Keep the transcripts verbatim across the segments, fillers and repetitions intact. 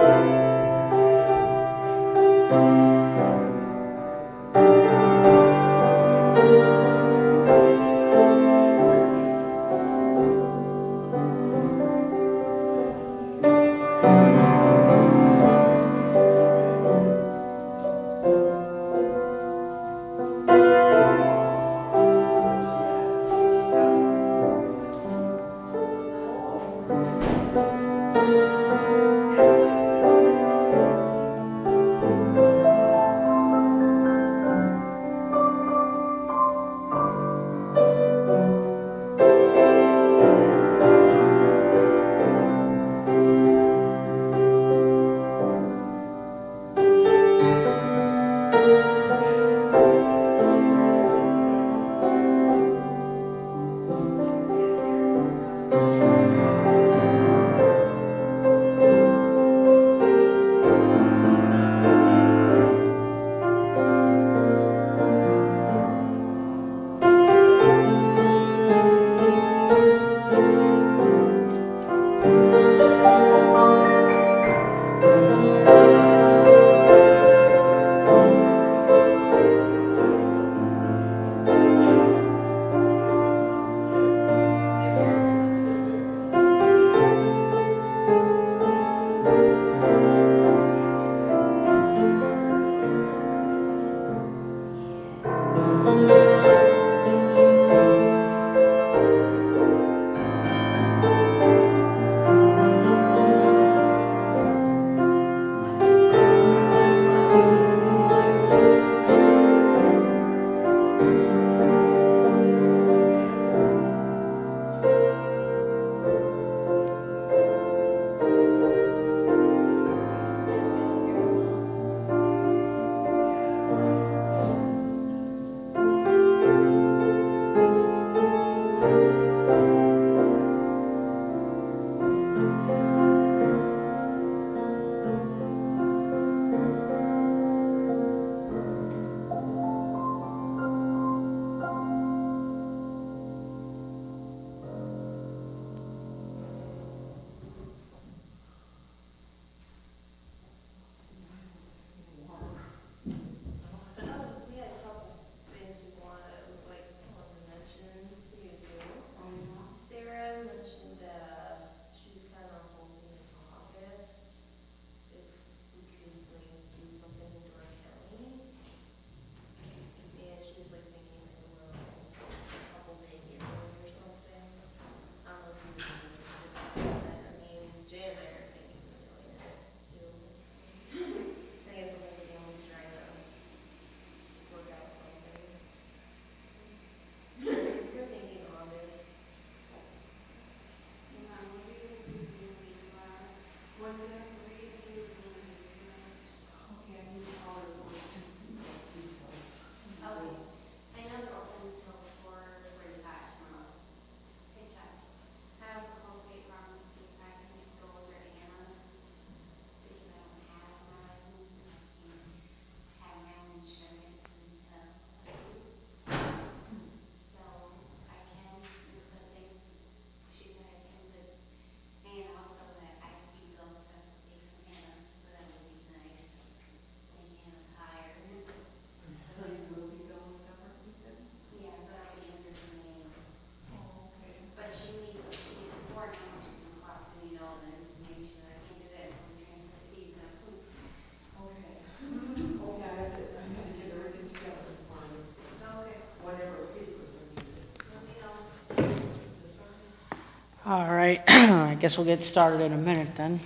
All right, I guess we'll get started in a minute then.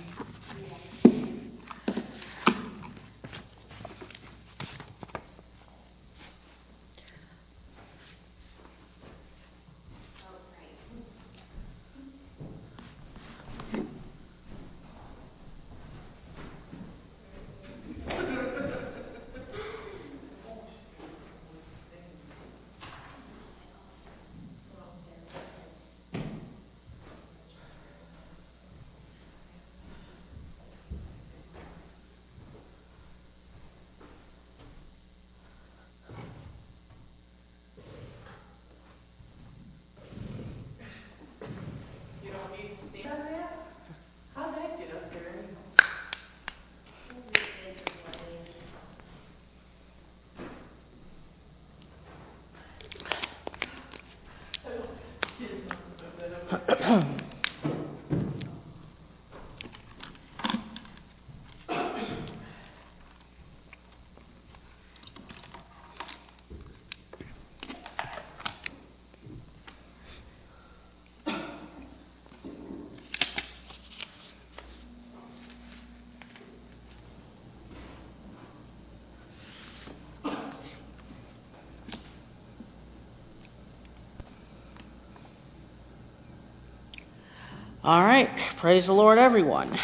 All right, praise the Lord, everyone.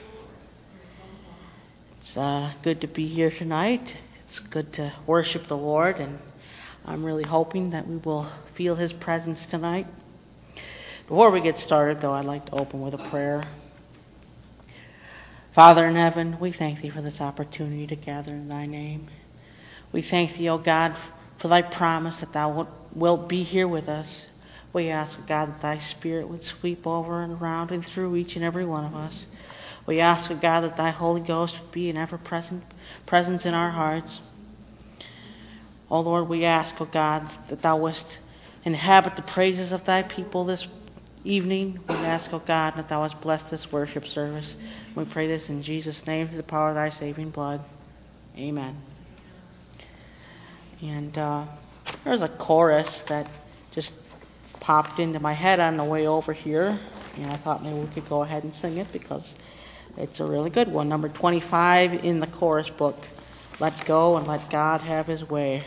It's uh, good to be here tonight. It's good to worship the Lord, and I'm really hoping that we will feel His presence tonight. Before we get started, though, I'd like to open with a prayer. Father in heaven, we thank Thee for this opportunity to gather in Thy name. We thank Thee, O God, for Thy promise that Thou wilt be here with us. We ask, God, that Thy Spirit would sweep over and around and through each and every one of us. We ask, God, that Thy Holy Ghost would be an ever-present presence in our hearts. O Lord, we ask, O God, that Thou wouldst inhabit the praises of Thy people this evening. We ask, O God, that Thou wouldst bless this worship service. We pray this in Jesus' name through the power of Thy saving blood. Amen. And uh, there's a chorus that just popped into my head on the way over here, and I thought maybe we could go ahead and sing it because it's a really good one. Number twenty-five in the chorus book. Let go and let God have His way.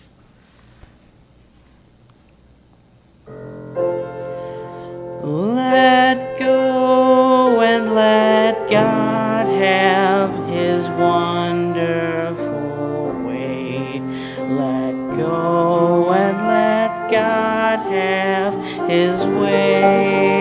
Let go and let God have His wonderful way. Let go and let God have His way.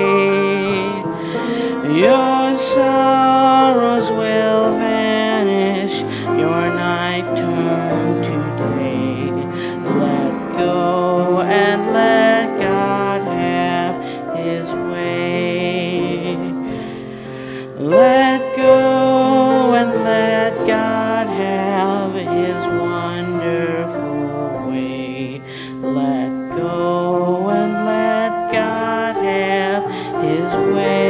Your sorrows will vanish, your night turn to day. Let go and let God have His way. Let go and let God have His wonderful way. Let go and let God have His way.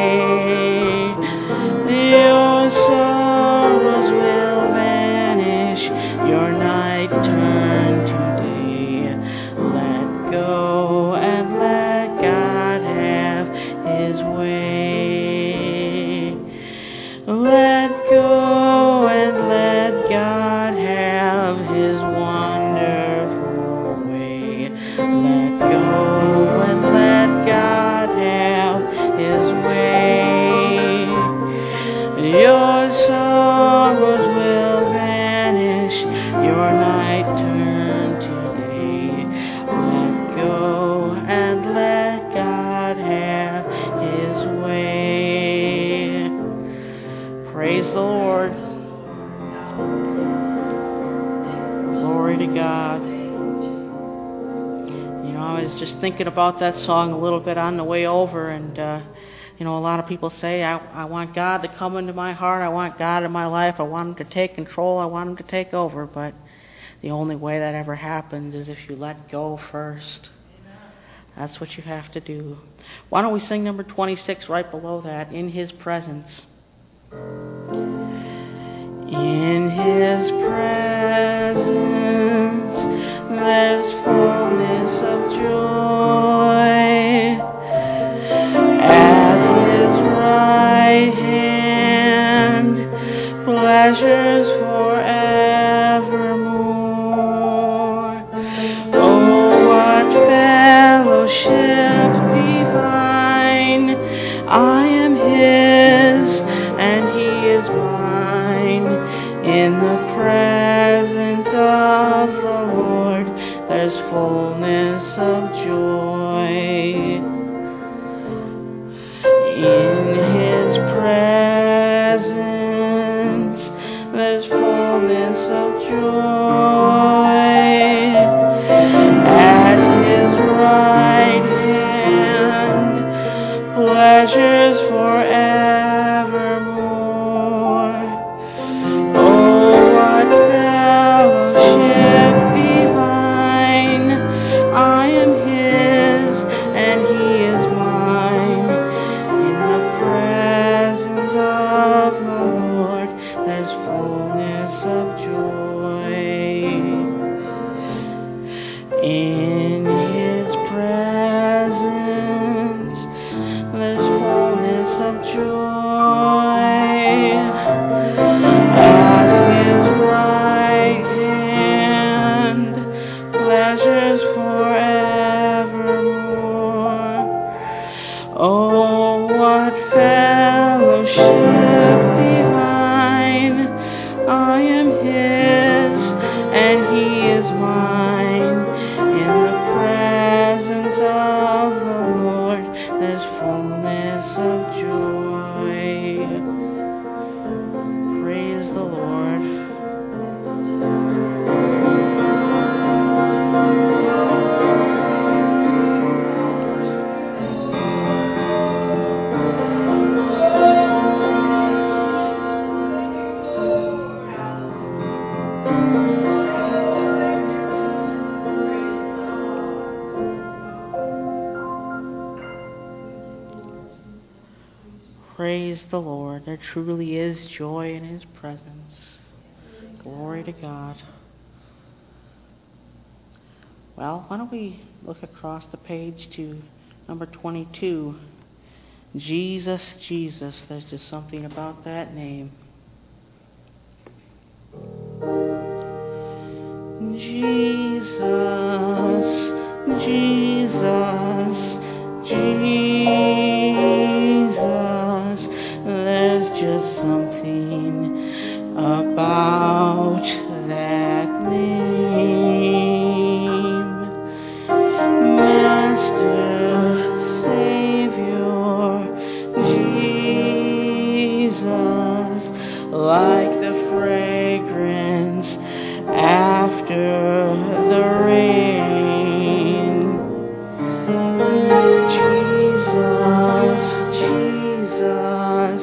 Your sorrows will vanish, your night turn to day. Let go and let God have His way. Let go and let God have His wonderful way. Let go and let God have His way. Your sorrows will vanish, your night turn to day. Let go and let God have His way. Praise the Lord. Glory to God. You know, I was just thinking about that song a little bit on the way over, and uh, you know, a lot of people say, I, I want God to come into my heart, I want God in my life, I want Him to take control, I want Him to take over, but the only way that ever happens is if you let go first. That's what you have to do. Why don't we sing number twenty-six right below that, In His Presence. In His presence there's fullness of joy. At His right hand pleasures forevermore. Oh, what fellowship divine! I am His and He is mine. In the presence of the Lord there's fullness of joy. In His presence there's fullness of joy. At His right hand pleasures forevermore. Oh, what fellowship divine! I am His and He is mine. In the presence of the Lord there's fullness of joy. Praise the Lord. There truly is joy in His presence. Glory to God. Well, why don't we look across the page to number twenty-two. Jesus, Jesus. There's just something about that name. Jesus, Jesus, Jesus. There's just something about that name. Master, Savior, Jesus, like the fragrance after the rain. Jesus, Jesus,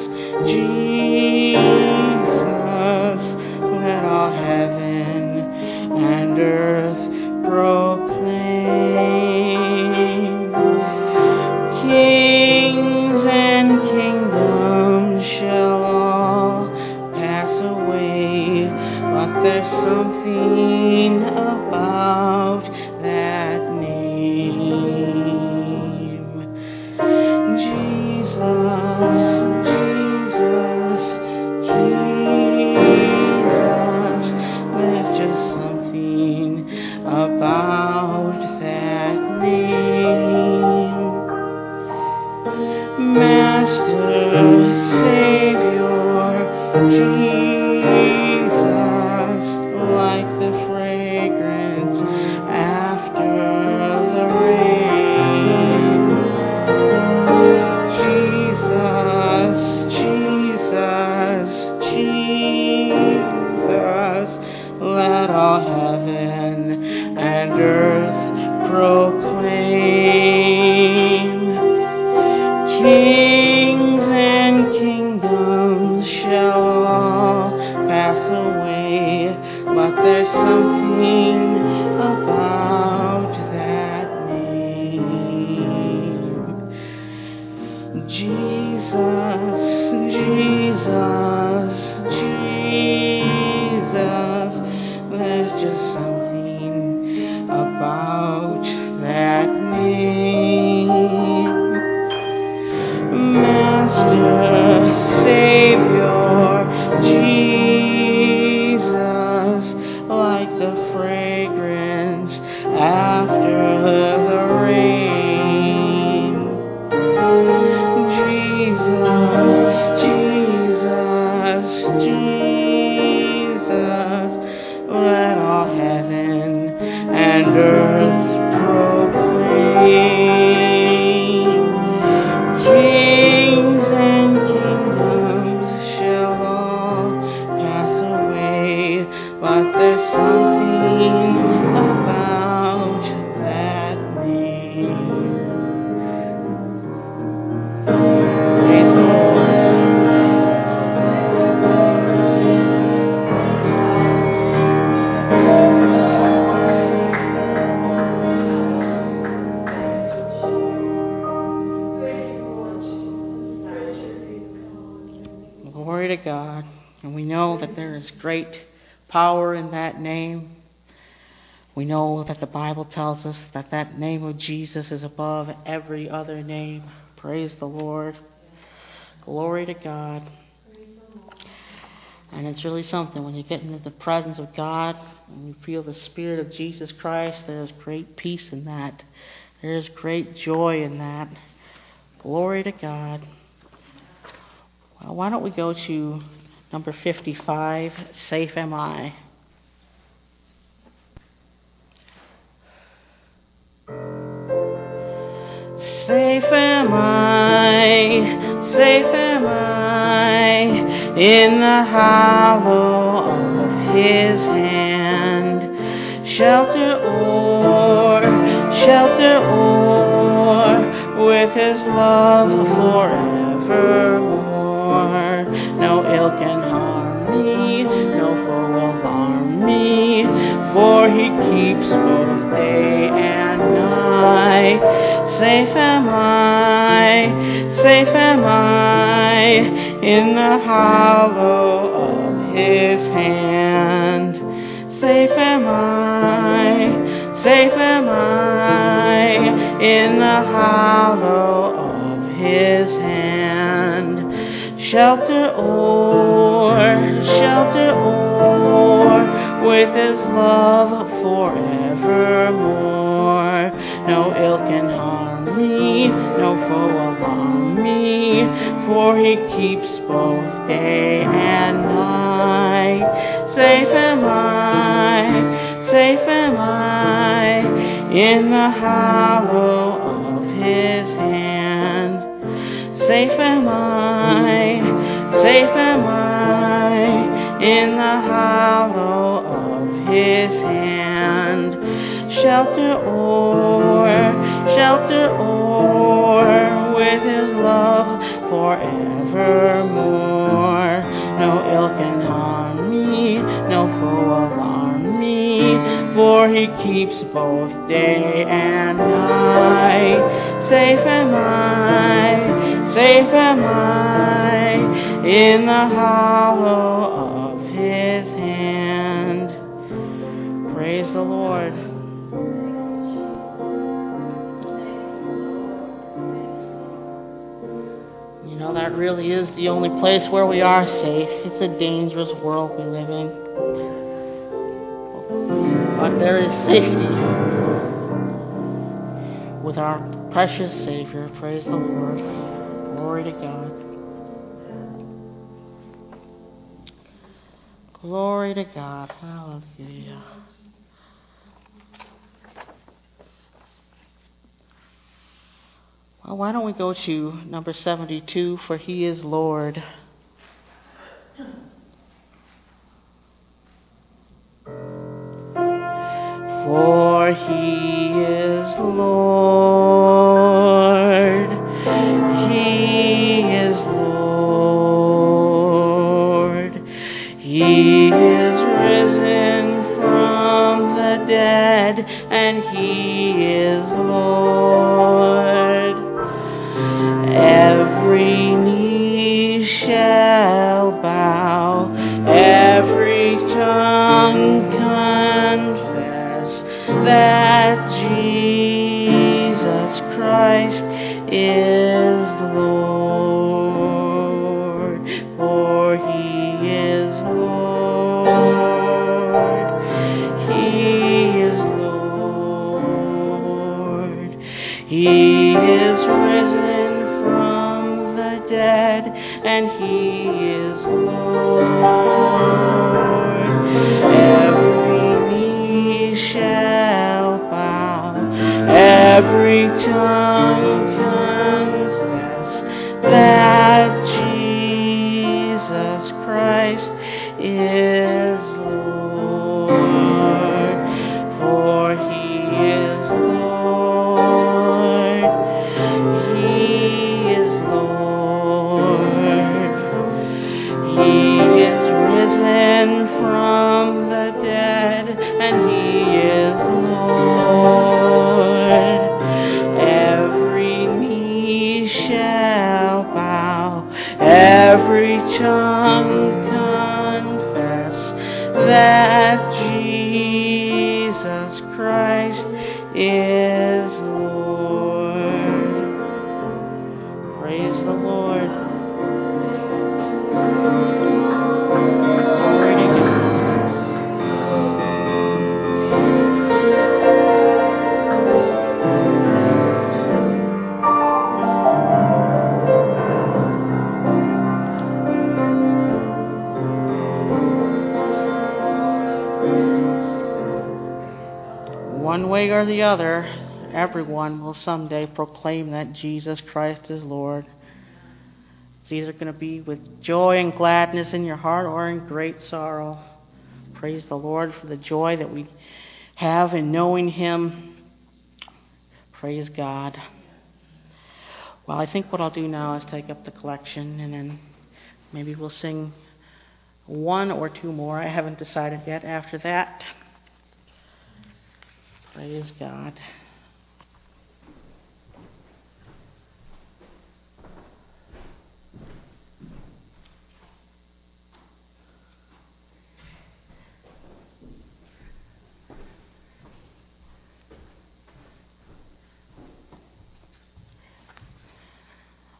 Jesus, let all heaven and earth proclaim. Kings and kingdoms shall all pass away, but there's something about that name. Jesus, Jesus, Jesus. There's just something about that name. Master, Savior, Jesus, like the fragrance after the rain. Jesus, Jesus, Jesus, let all heaven and earth proclaim. Kings and kingdoms shall all pass away, but there's something about that name. Jesus, Jesus, Jesus, there's just something about that name. Master, Savior, Jesus, like the fragrance after the rain. Jesus, Jesus, Jesus, let all heaven and earth proclaim. Kings and kingdoms shall all pass away, but there's something about that name. Praise the Glory to God. And we know that there is great power in that name. We know that the Bible tells us that that name of Jesus is above every other name. Praise the Lord. Glory to God. And it's really something when you get into the presence of God and you feel the Spirit of Jesus Christ, there's great peace in that. There's great joy in that. Glory to God. Well, why don't we go to number fifty-five, Safe Am I. Safe am I, safe am I, in the hollow of His hand. Shelter o'er, shelter o'er, with His love forevermore. No ill can harm me, no foe will harm me, for He keeps both day and night. Safe am I, safe am I, in the hollow of his hand. Safe am I, safe am I, in the hollow of his hand. Shelter o'er, shelter o'er, with his love forevermore. No ill can harm me, no foe alarm me, for he keeps both day and night. Safe am I, safe am I, in the hollow of his hand. Safe am I, safe am I, in the hollow of his hand. Shelter o'er, shelter o'er, with his love forevermore. No ill can harm me, no foe alarm me, for he keeps both day and night. Safe am I, safe am I, in the hollow of his hand. Praise the Lord. You know, that really is the only place where we are safe. It's a dangerous world we live in. But there is safety with our precious Savior. Praise the Lord. Glory to God. Glory to God. Hallelujah. Well, why don't we go to number seventy-two, For He is Lord. For He is Lord. He is Lord. He is risen from the dead, and He is Lord. Every knee shall bow, every tongue confess that Jesus Christ is Lord. For He is Lord. He is Lord. He is risen from the dead, and He is Lord. Every knee shall bow, every tongue confess that Jesus Christ is Lord. For He is Lord. He is Lord. He is risen from the dead, and He is Lord. Every knee shall bow, every tongue confess that Jesus Christ is Lord. Praise the Lord. Glory to God. One way or the other, everyone will someday proclaim that Jesus Christ is Lord. It's either going to be with joy and gladness in your heart or in great sorrow. Praise the Lord for the joy that we have in knowing Him. Praise God. Well, I think what I'll do now is take up the collection, and then maybe we'll sing one or two more. I haven't decided yet after that. Praise God.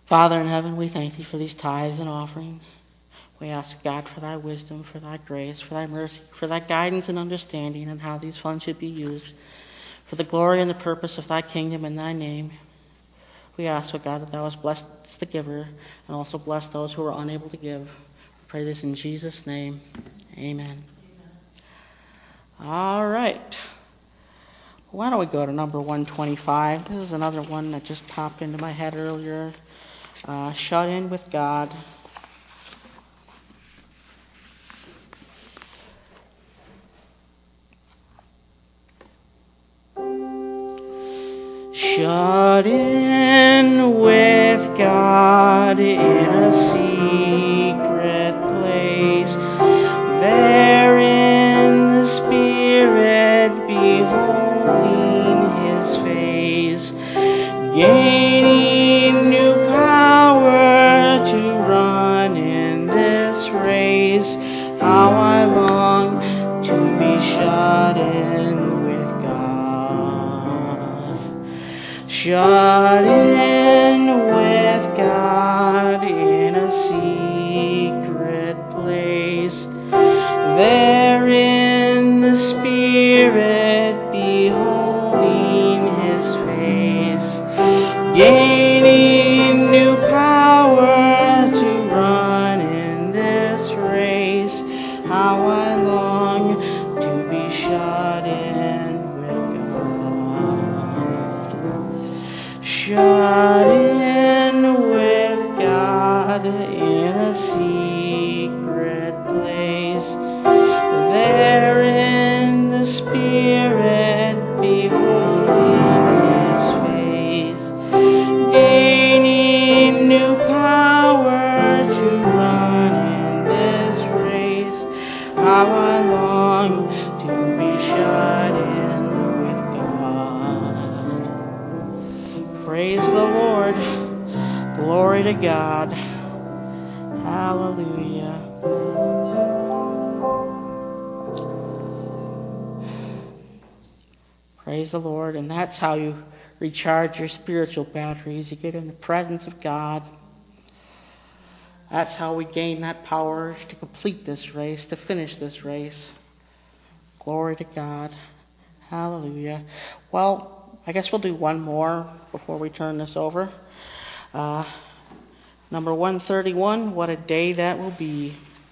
Father in heaven, we thank thee for these tithes and offerings. We ask God for thy wisdom, for thy grace, for thy mercy, for thy guidance and understanding on how these funds should be used, for the glory and the purpose of thy kingdom and thy name. We ask, O God, that thou hast blessed the giver and also bless those who are unable to give. We pray this in Jesus' name. Amen. Amen. All right. Why don't we go to number one twenty-five? This is another one that just popped into my head earlier. Uh, shut in with God. Shut in with God in a secret place, there in the Spirit beholding His face, gaining new power to run in this race. How I long to be shut in with God. Shut in with God in a secret place, there in the Spirit beholding His face, gaining new power to run in this race. How I long to be shut in with God. Shut in with God in a secret place, there in the Spirit beholding His face, gaining new power to run in this race. How I long to be shut in with God. Praise the Lord. Glory to God. Hallelujah. Praise the Lord. And that's how you recharge your spiritual batteries. You get in the presence of God. That's how we gain that power to complete this race, to finish this race. Glory to God. Hallelujah. Well, I guess we'll do one more before we turn this over. Uh, number one thirty-one, what a day that will be.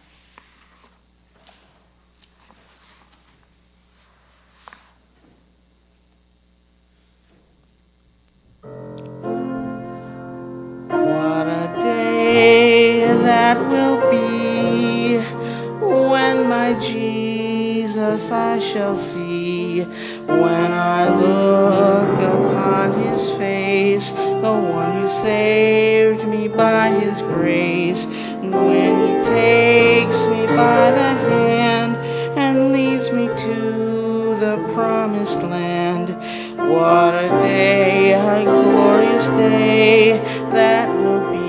What a day that will be when my Jesus I shall see, when I look upon His face, the one who saved me by His grace, and when He takes me by the hand and leads me to the promised land. What a day, a glorious day that will be.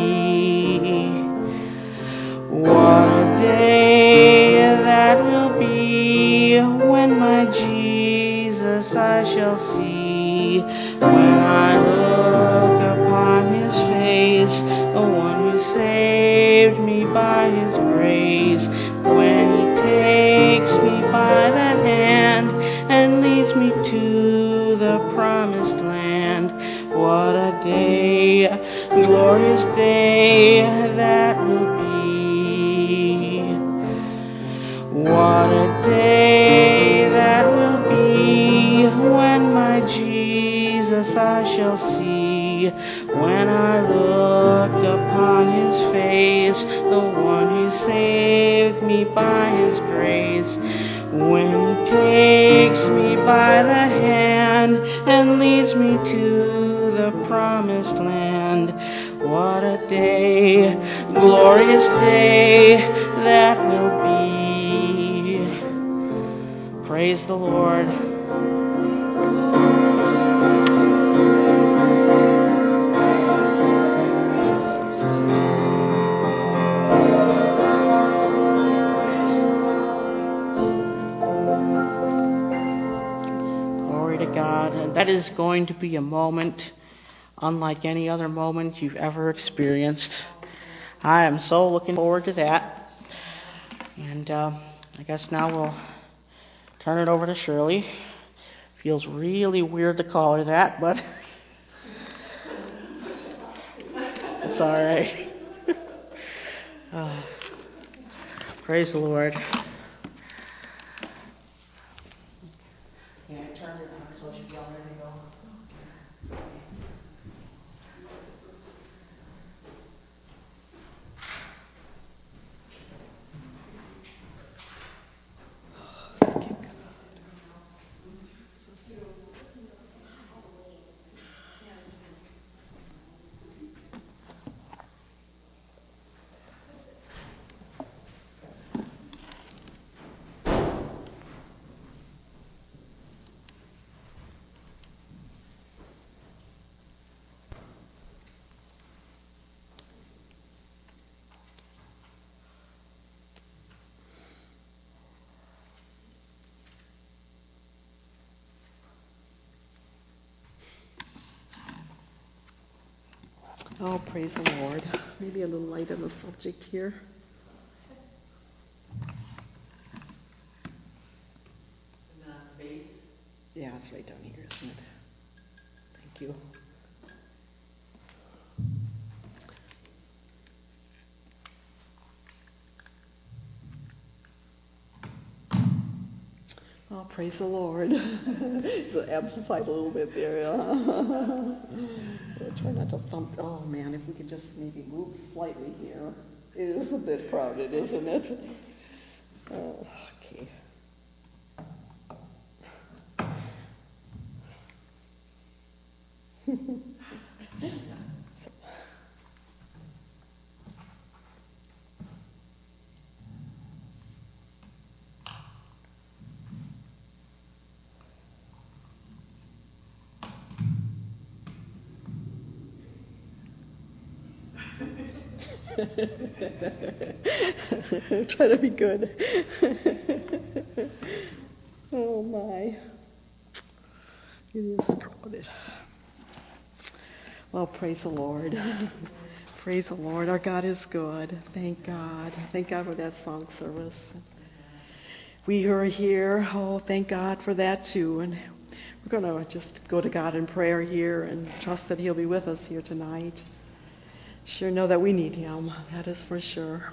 What a day that will be when my Jesus I shall see, when I look upon His face, the one who saved me by His grace, when He takes me by the hand and leads me to the promised land. What a day, a glorious day that will be. What a day that will be when my Jesus I shall see, when I look upon His face, the one who saved me by His grace, when He takes me by the hand and leads me to the promised land. What a day, glorious day that will be. Praise the Lord. Glory to God. And that is going to be a moment unlike any other moment you've ever experienced. I am so looking forward to that. And uh, I guess now we'll turn it over to Shirley. Feels really weird to call her that, but it's all right. Oh, praise the Lord. Yeah, I turned it on so it should be all ready to go. Oh, praise the Lord. Maybe a little light on the subject here. Yeah, it's right down here, isn't it? Thank you. Oh, praise the Lord. It's amplified a little bit there. Yeah. We'll try not to thump. Oh, man, if we could just maybe move slightly here. It is a bit crowded, isn't it? Oh, okay. Try to be good. Oh my. It is crowded. Well, praise the Lord. Praise the Lord. Our God is good. Thank God. Thank God for that song service. We are here. Oh, thank God for that too. And we're going to just go to God in prayer here and trust that He'll be with us here tonight. Sure know that we need Him. That is for sure.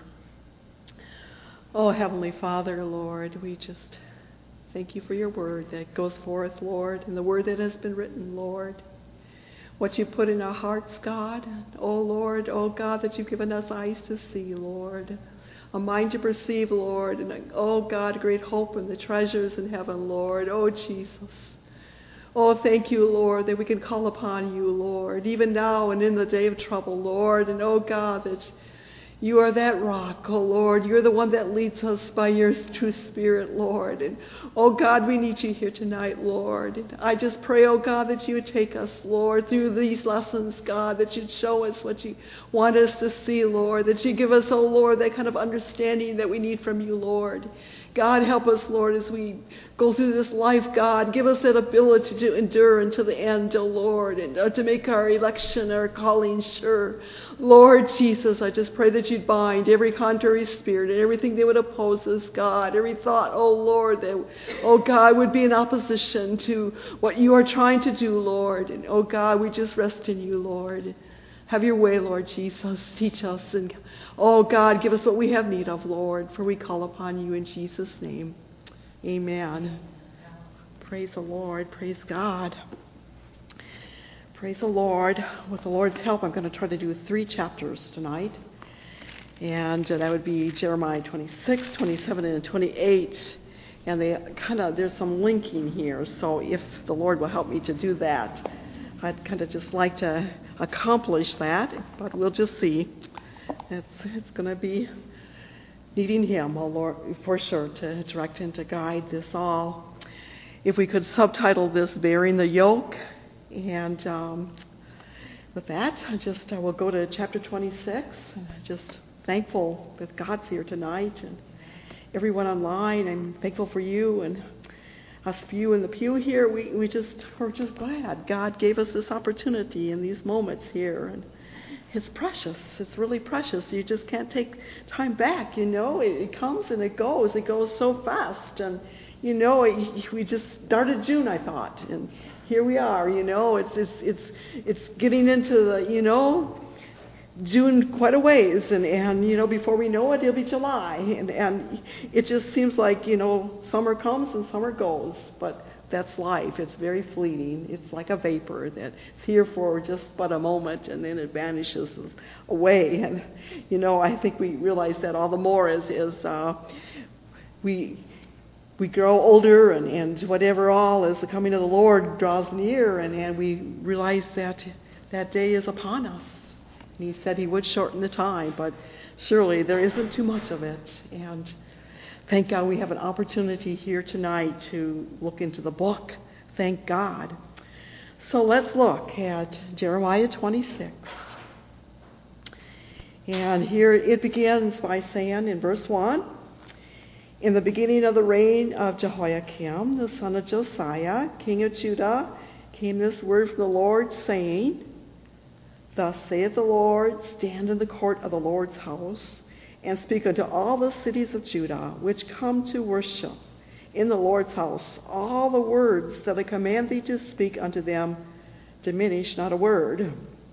Oh, Heavenly Father, Lord, we just thank You for Your word that goes forth, Lord, and the word that has been written, Lord. What You put in our hearts, God. Oh, Lord, oh, God, that You've given us eyes to see, Lord. A mind to perceive, Lord. And, oh, God, great hope in the treasures in heaven, Lord. Oh, Jesus. Oh, thank You, Lord, that we can call upon You, Lord, even now and in the day of trouble, Lord. And, oh, God, that You are that rock, oh, Lord. You're the one that leads us by Your true Spirit, Lord. And, oh, God, we need You here tonight, Lord. And I just pray, oh, God, that You would take us, Lord, through these lessons, God, that You'd show us what You want us to see, Lord, that You give us, oh, Lord, that kind of understanding that we need from You, Lord. God, help us, Lord, as we go through this life, God. Give us that ability to endure until the end, oh Lord, and uh, to make our election, our calling sure. Lord Jesus, I just pray that You'd bind every contrary spirit and everything that would oppose us, God. Every thought, oh Lord, that, oh God, would be in opposition to what You are trying to do, Lord. And oh God, we just rest in You, Lord. Have Your way, Lord Jesus. Teach us. And, oh, God, give us what we have need of, Lord, for we call upon You in Jesus' name. Amen. Praise the Lord. Praise God. Praise the Lord. With the Lord's help, I'm going to try to do three chapters tonight. And uh, that would be Jeremiah twenty-six, twenty-seven, and twenty-eight. And they kind of, there's some linking here. So if the Lord will help me to do that, I'd kind of just like to accomplish that, but we'll just see. It's, it's going to be needing Him, oh Lord, for sure, to direct and to guide this all. If we could subtitle this, Bearing the Yoke. And um, with that, I just I will go to chapter twenty-six. And I'm just thankful that God's here tonight. And everyone online, I'm thankful for you. And us few in the pew here, we, we just, we're just glad God gave us this opportunity in these moments here. And it's precious. It's really precious. You just can't take time back, you know. It, it comes and it goes. It goes so fast. And, you know, it, we just started June, I thought. And here we are, you know. It's, it's, it's, it's getting into the, you know, June quite a ways, and, and you know, before we know it, it'll be July, and, and it just seems like, you know, summer comes and summer goes, but that's life. It's very fleeting. It's like a vapor that's here for just but a moment, and then it vanishes away. And, you know, I think we realize that all the more as, as uh, we we grow older, and, and whatever all, as the coming of the Lord draws near, and, and we realize that that day is upon us. And he said he would shorten the time, but surely there isn't too much of it. And thank God we have an opportunity here tonight to look into the book. Thank God. So let's look at Jeremiah twenty-six. And here it begins by saying in verse one, in the beginning of the reign of Jehoiakim, the son of Josiah, king of Judah, came this word from the Lord, saying, Thus saith the Lord, stand in the court of the Lord's house, and speak unto all the cities of Judah, which come to worship in the Lord's house, all the words that I command thee to speak unto them, diminish not a word.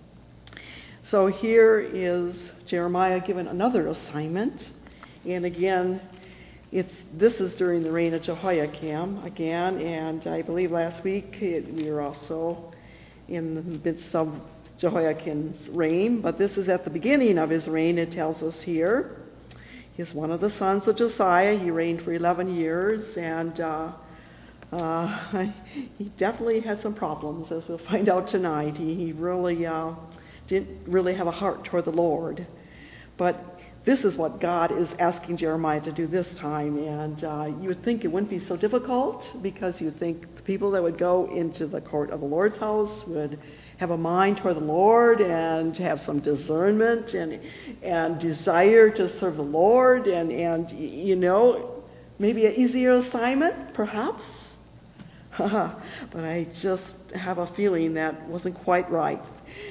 So here is Jeremiah given another assignment, and again, it's this is during the reign of Jehoiakim again, and I believe last week it, we were also in the midst of Jehoiakim's reign, but this is at the beginning of his reign, it tells us here. He's one of the sons of Josiah. He reigned for eleven years, and uh, uh, he definitely had some problems, as we'll find out tonight. He, he really uh, didn't really have a heart toward the Lord. But this is what God is asking Jeremiah to do this time, and uh, you would think it wouldn't be so difficult, because you think the people that would go into the court of the Lord's house would have a mind toward the Lord and have some discernment and and desire to serve the Lord, and, and you know, maybe an easier assignment, perhaps. But I just have a feeling that wasn't quite right.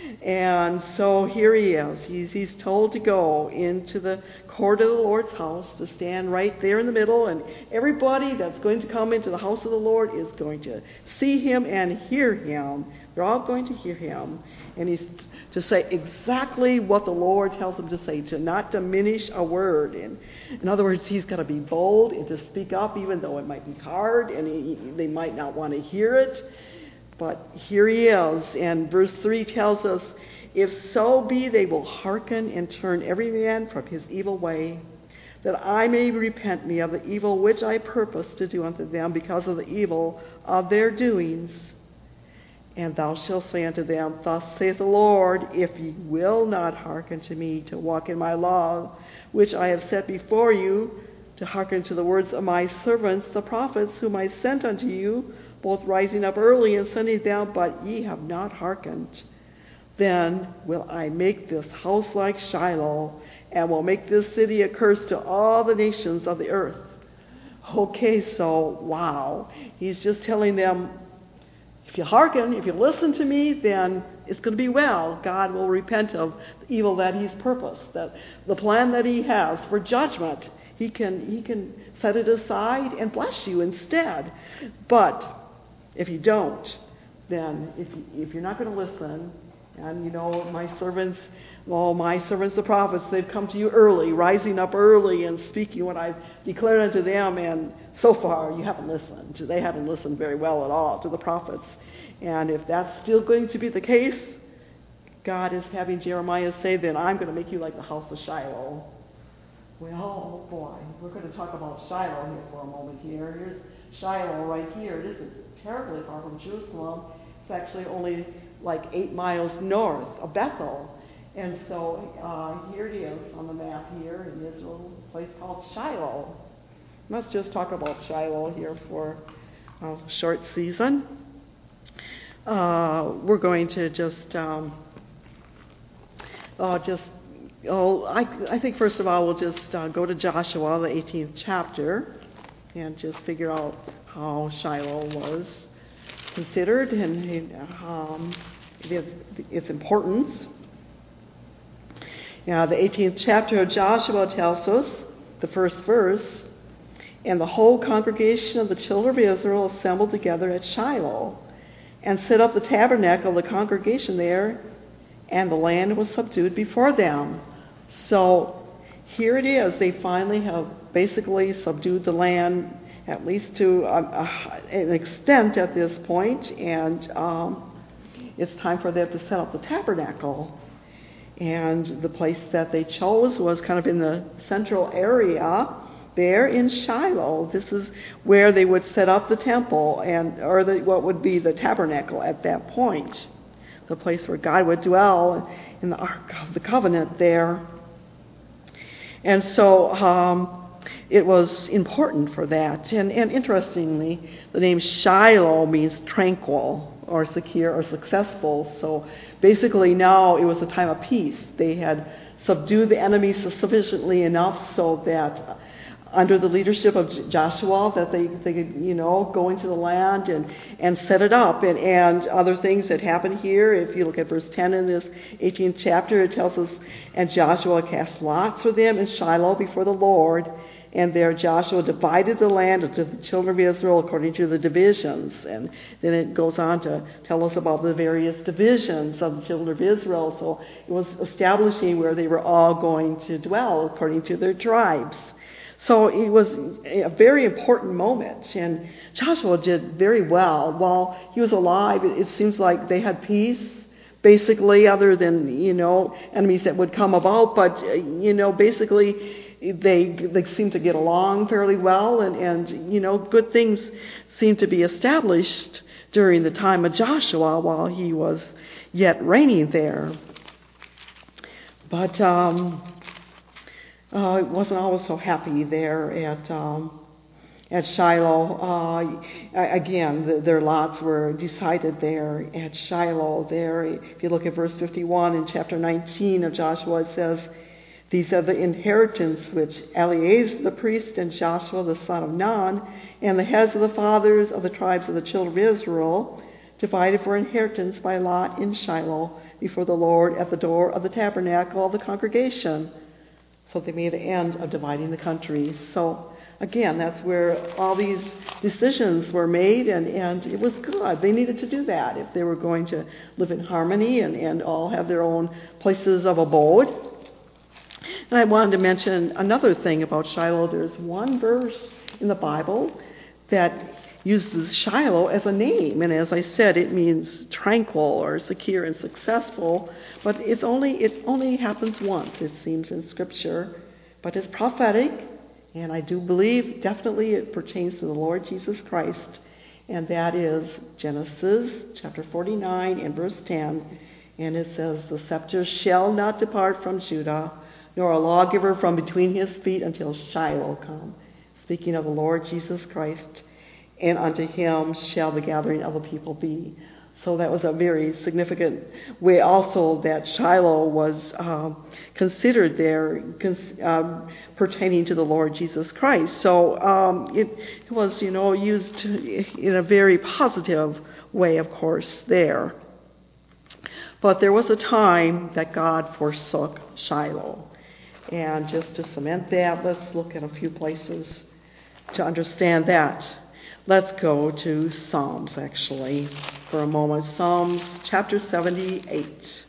And so here he is. He's, he's told to go into the court of the Lord's house, to stand right there in the middle, and everybody that's going to come into the house of the Lord is going to see him and hear him. They're all going to hear him. And he's to say exactly what the Lord tells him to say, to not diminish a word. And in other words, he's got to be bold and to speak up, even though it might be hard and he, they might not want to hear it. But here he is. And verse three tells us, if so be they will hearken and turn every man from his evil way, that I may repent me of the evil which I purpose to do unto them because of the evil of their doings. And thou shalt say unto them, Thus saith the Lord, if ye will not hearken to me to walk in my law, which I have set before you, to hearken to the words of my servants, the prophets, whom I sent unto you, both rising up early and sending down, but ye have not hearkened, then will I make this house like Shiloh, and will make this city a curse to all the nations of the earth. Okay, so, wow. He's just telling them, if you hearken, if you listen to me, then it's going to be well. God will repent of the evil that he's purposed, that the plan that he has for judgment, he can he can set it aside and bless you instead. But if you don't, then if if you're not going to listen, and you know, my servants, well, my servants the prophets, they've come to you early, rising up early and speaking what I've declared unto them, and so far you haven't listened. They haven't listened very well at all to the prophets. And if that's still going to be the case, God is having Jeremiah say, then I'm going to make you like the house of Shiloh. Well, boy, we're going to talk about Shiloh here for a moment here. Here's Shiloh right here. It isn't terribly far from Jerusalem. It's actually only like eight miles north of Bethel. And so uh, here it is on the map here in Israel, a place called Shiloh. Let's just talk about Shiloh here for a short season. Uh, we're going to just, um, uh, just, oh, I, I think first of all we'll just uh, go to Joshua, the eighteenth chapter. and just figure out how Shiloh was considered and um, its importance. Now, the eighteenth chapter of Joshua tells us, the first verse, and the whole congregation of the children of Israel assembled together at Shiloh and set up the tabernacle of the congregation there, and the land was subdued before them. So here it is. They finally have basically subdued the land, at least to a, a, an extent at this point, and um, it's time for them to set up the tabernacle. And the place that they chose was kind of in the central area there in Shiloh. This is where they would set up the temple, and or the, what would be the tabernacle at that point, the place where God would dwell in the Ark of the Covenant there. And so um, it was important for that. And, and interestingly, the name Shiloh means tranquil or secure or successful. So basically now it was a time of peace. They had subdued the enemy sufficiently enough so that under the leadership of Joshua, that they, they could, you know, go into the land and, and set it up. And, and other things that happen here, if you look at verse ten in this eighteenth chapter, it tells us, and Joshua cast lots for them in Shiloh before the Lord. And there Joshua divided the land to the children of Israel according to the divisions. And then it goes on to tell us about the various divisions of the children of Israel. So it was establishing where they were all going to dwell according to their tribes. So it was a very important moment, and Joshua did very well. While he was alive, it seems like they had peace, basically, other than, you know, enemies that would come about. But, you know, basically they they seemed to get along fairly well, and, and you know, good things seemed to be established during the time of Joshua while he was yet reigning there. But um Uh, it wasn't always so happy there at um, at Shiloh. Uh, again, the, their lots were decided there at Shiloh. There, if you look at verse fifty-one in chapter nineteen of Joshua, it says, "These are the inheritance which Eleazar the priest and Joshua the son of Nun and the heads of the fathers of the tribes of the children of Israel divided for inheritance by lot in Shiloh before the Lord at the door of the tabernacle of the congregation." So they made an end of dividing the countries. So again, that's where all these decisions were made, and, and it was good. They needed to do that if they were going to live in harmony and, and all have their own places of abode. And I wanted to mention another thing about Shiloh. There's one verse in the Bible that uses Shiloh as a name, and as I said, it means tranquil or secure and successful, but it's only it only happens once, it seems, in Scripture, but it's prophetic, and I do believe definitely it pertains to the Lord Jesus Christ, and that is Genesis chapter forty-nine and verse ten, and it says, "The scepter shall not depart from Judah, nor a lawgiver from between his feet until Shiloh come," speaking of the Lord Jesus Christ. "And unto him shall the gathering of the people be." So that was a very significant way also that Shiloh was uh, considered there, um, pertaining to the Lord Jesus Christ. So um, it, it was, you know, used in a very positive way, of course, there. But there was a time that God forsook Shiloh. And just to cement that, let's look at a few places to understand that. Let's go to Psalms, actually, for a moment. Psalms chapter seventy-eight.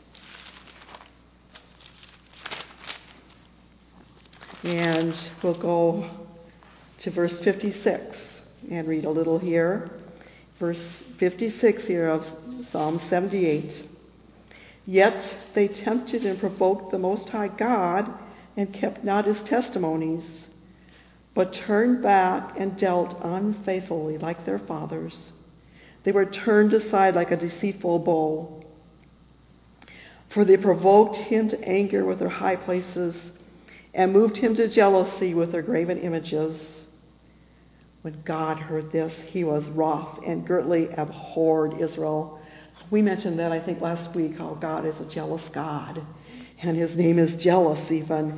And we'll go to verse fifty-six and read a little here. Verse fifty-six here of Psalm seventy-eight. "Yet they tempted and provoked the Most High God and kept not his testimonies, but turned back and dealt unfaithfully like their fathers. They were turned aside like a deceitful bow. For they provoked him to anger with their high places and moved him to jealousy with their graven images. When God heard this, he was wroth and greatly abhorred Israel." We mentioned that, I think, last week, how God is a jealous God. And his name is jealous even.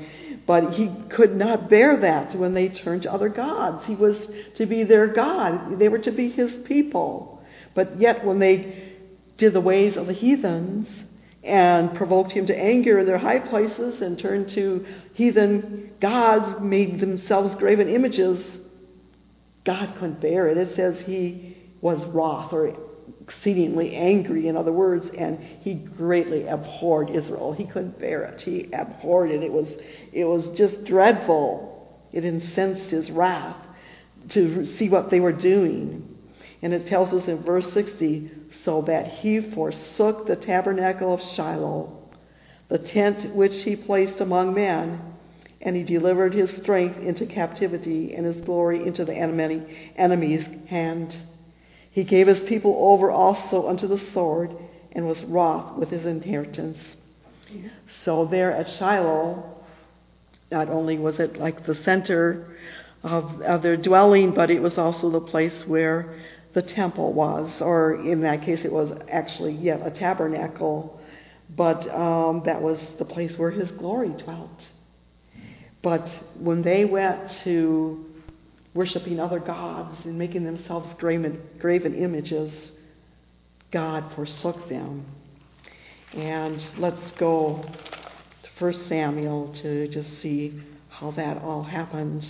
But he could not bear that when they turned to other gods. He was to be their God. They were to be his people. But yet when they did the ways of the heathens and provoked him to anger in their high places and turned to heathen gods, made themselves graven images, God couldn't bear it. It says he was wroth, or exceedingly angry, in other words, and he greatly abhorred Israel. He couldn't bear it. He abhorred it. It was, it was just dreadful. It incensed his wrath to see what they were doing. And it tells us in verse sixty, so that he forsook the tabernacle of Shiloh, the tent which he placed among men, and he delivered his strength into captivity and his glory into the enemy, enemy's hand. He gave his people over also unto the sword, and was wroth with his inheritance. So there at Shiloh, not only was it like the center of, of their dwelling, but it was also the place where the temple was, or in that case it was actually yet a tabernacle, but um, that was the place where his glory dwelt. But when they went to worshiping other gods and making themselves graven, graven images, God forsook them. And let's go to First Samuel to just see how that all happened.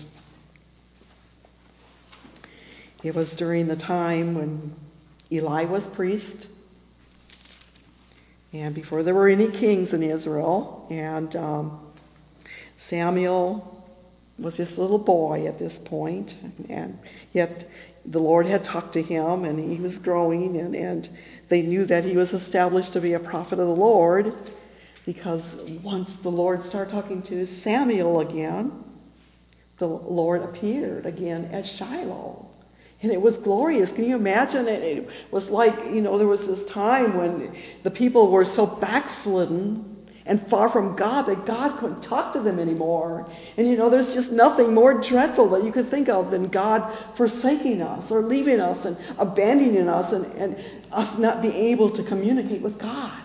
It was during the time when Eli was priest, and before there were any kings in Israel, and um, Samuel was just a little boy at this point, and yet the Lord had talked to him, and he was growing, and, and they knew that he was established to be a prophet of the Lord, because once the Lord started talking to Samuel again, the Lord appeared again at Shiloh. And it was glorious. Can you imagine it? It was like, you know, there was this time when the people were so backslidden and far from God that God couldn't talk to them anymore. And, you know, there's just nothing more dreadful that you could think of than God forsaking us or leaving us and abandoning us and, and us not being able to communicate with God.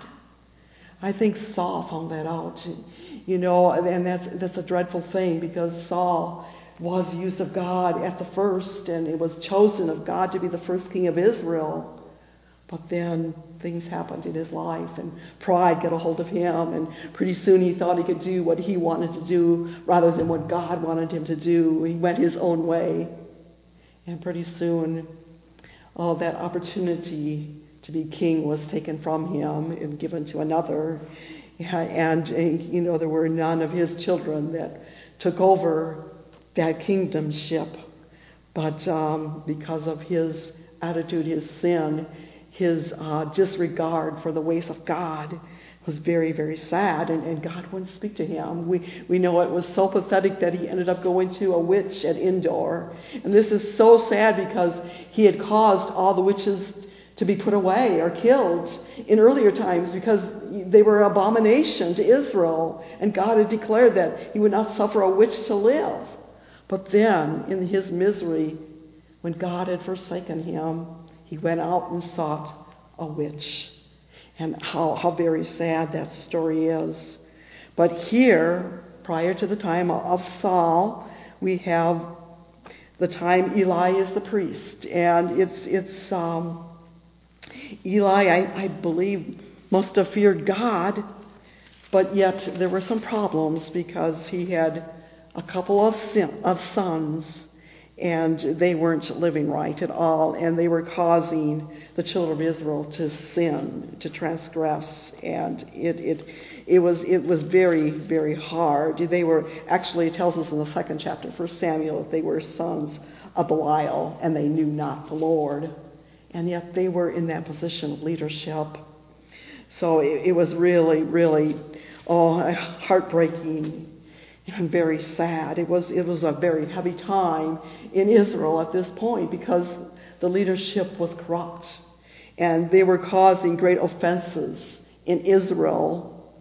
I think Saul found that out, you know, and that's, that's a dreadful thing, because Saul was used of God at the first, and it was chosen of God to be the first king of Israel. But then things happened in his life, and pride got a hold of him, and pretty soon he thought he could do what he wanted to do rather than what God wanted him to do. He went his own way, and pretty soon, oh, that opportunity to be king was taken from him and given to another. And, you know, there were none of his children that took over that kingdomship, but um, because of his attitude, his sin, his uh, disregard for the ways of God, was very, very sad, and, and God wouldn't speak to him. We we know it was so pathetic that he ended up going to a witch at Endor, and this is so sad because he had caused all the witches to be put away or killed in earlier times because they were an abomination to Israel, and God had declared that he would not suffer a witch to live. But then, in his misery, when God had forsaken him, he went out and sought a witch. And how, how very sad that story is. But here, prior to the time of Saul, we have the time Eli is the priest. And it's, it's um, Eli, I, I believe, must have feared God, but yet there were some problems because he had a couple of, sin, of sons, and they weren't living right at all, and they were causing the children of Israel to sin, to transgress, and it it it was it was very, very hard. They were, actually, it tells us in the second chapter, First Samuel, that they were sons of Belial, and they knew not the Lord, and yet they were in that position of leadership. So it, it was really, really, oh, heartbreaking. And very sad. It was it was a very heavy time in Israel at this point because the leadership was corrupt, and they were causing great offenses in Israel.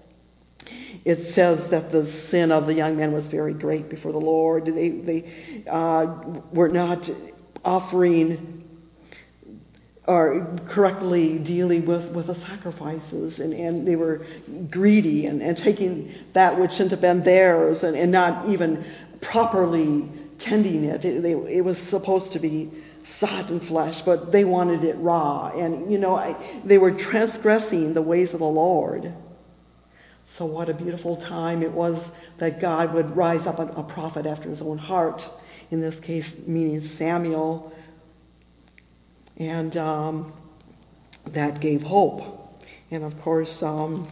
It says that the sin of the young men was very great before the Lord. They they uh, were not offering or correctly dealing with, with the sacrifices, and, and they were greedy and, and taking that which shouldn't have been theirs, and, and not even properly tending it. It, they, it was supposed to be sodden flesh, but they wanted it raw. And, you know, I, they were transgressing the ways of the Lord. So what a beautiful time it was that God would rise up a, a prophet after his own heart, in this case meaning Samuel, and um, that gave hope. And of course, um,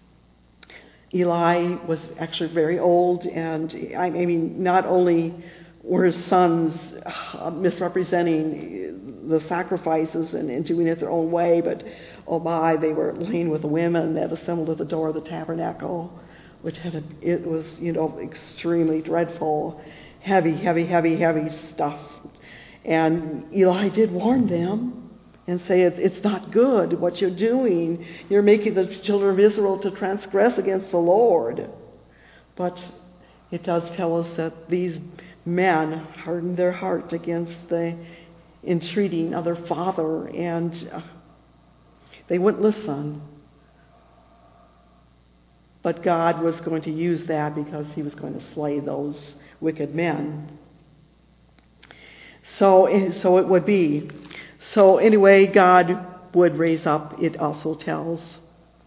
Eli was actually very old, and I mean, not only were his sons uh, misrepresenting the sacrifices and, and doing it their own way, but oh my, they were laying with the women that assembled at the door of the tabernacle, which had a, it was, you know, extremely dreadful, heavy, heavy, heavy, heavy stuff. And Eli did warn them and say, it's, it's not good what you're doing. You're making the children of Israel to transgress against the Lord. But it does tell us that these men hardened their heart against the entreating of their father, and uh, they wouldn't listen. But God was going to use that because he was going to slay those wicked men. So, so it would be. So anyway, God would raise up, it also tells.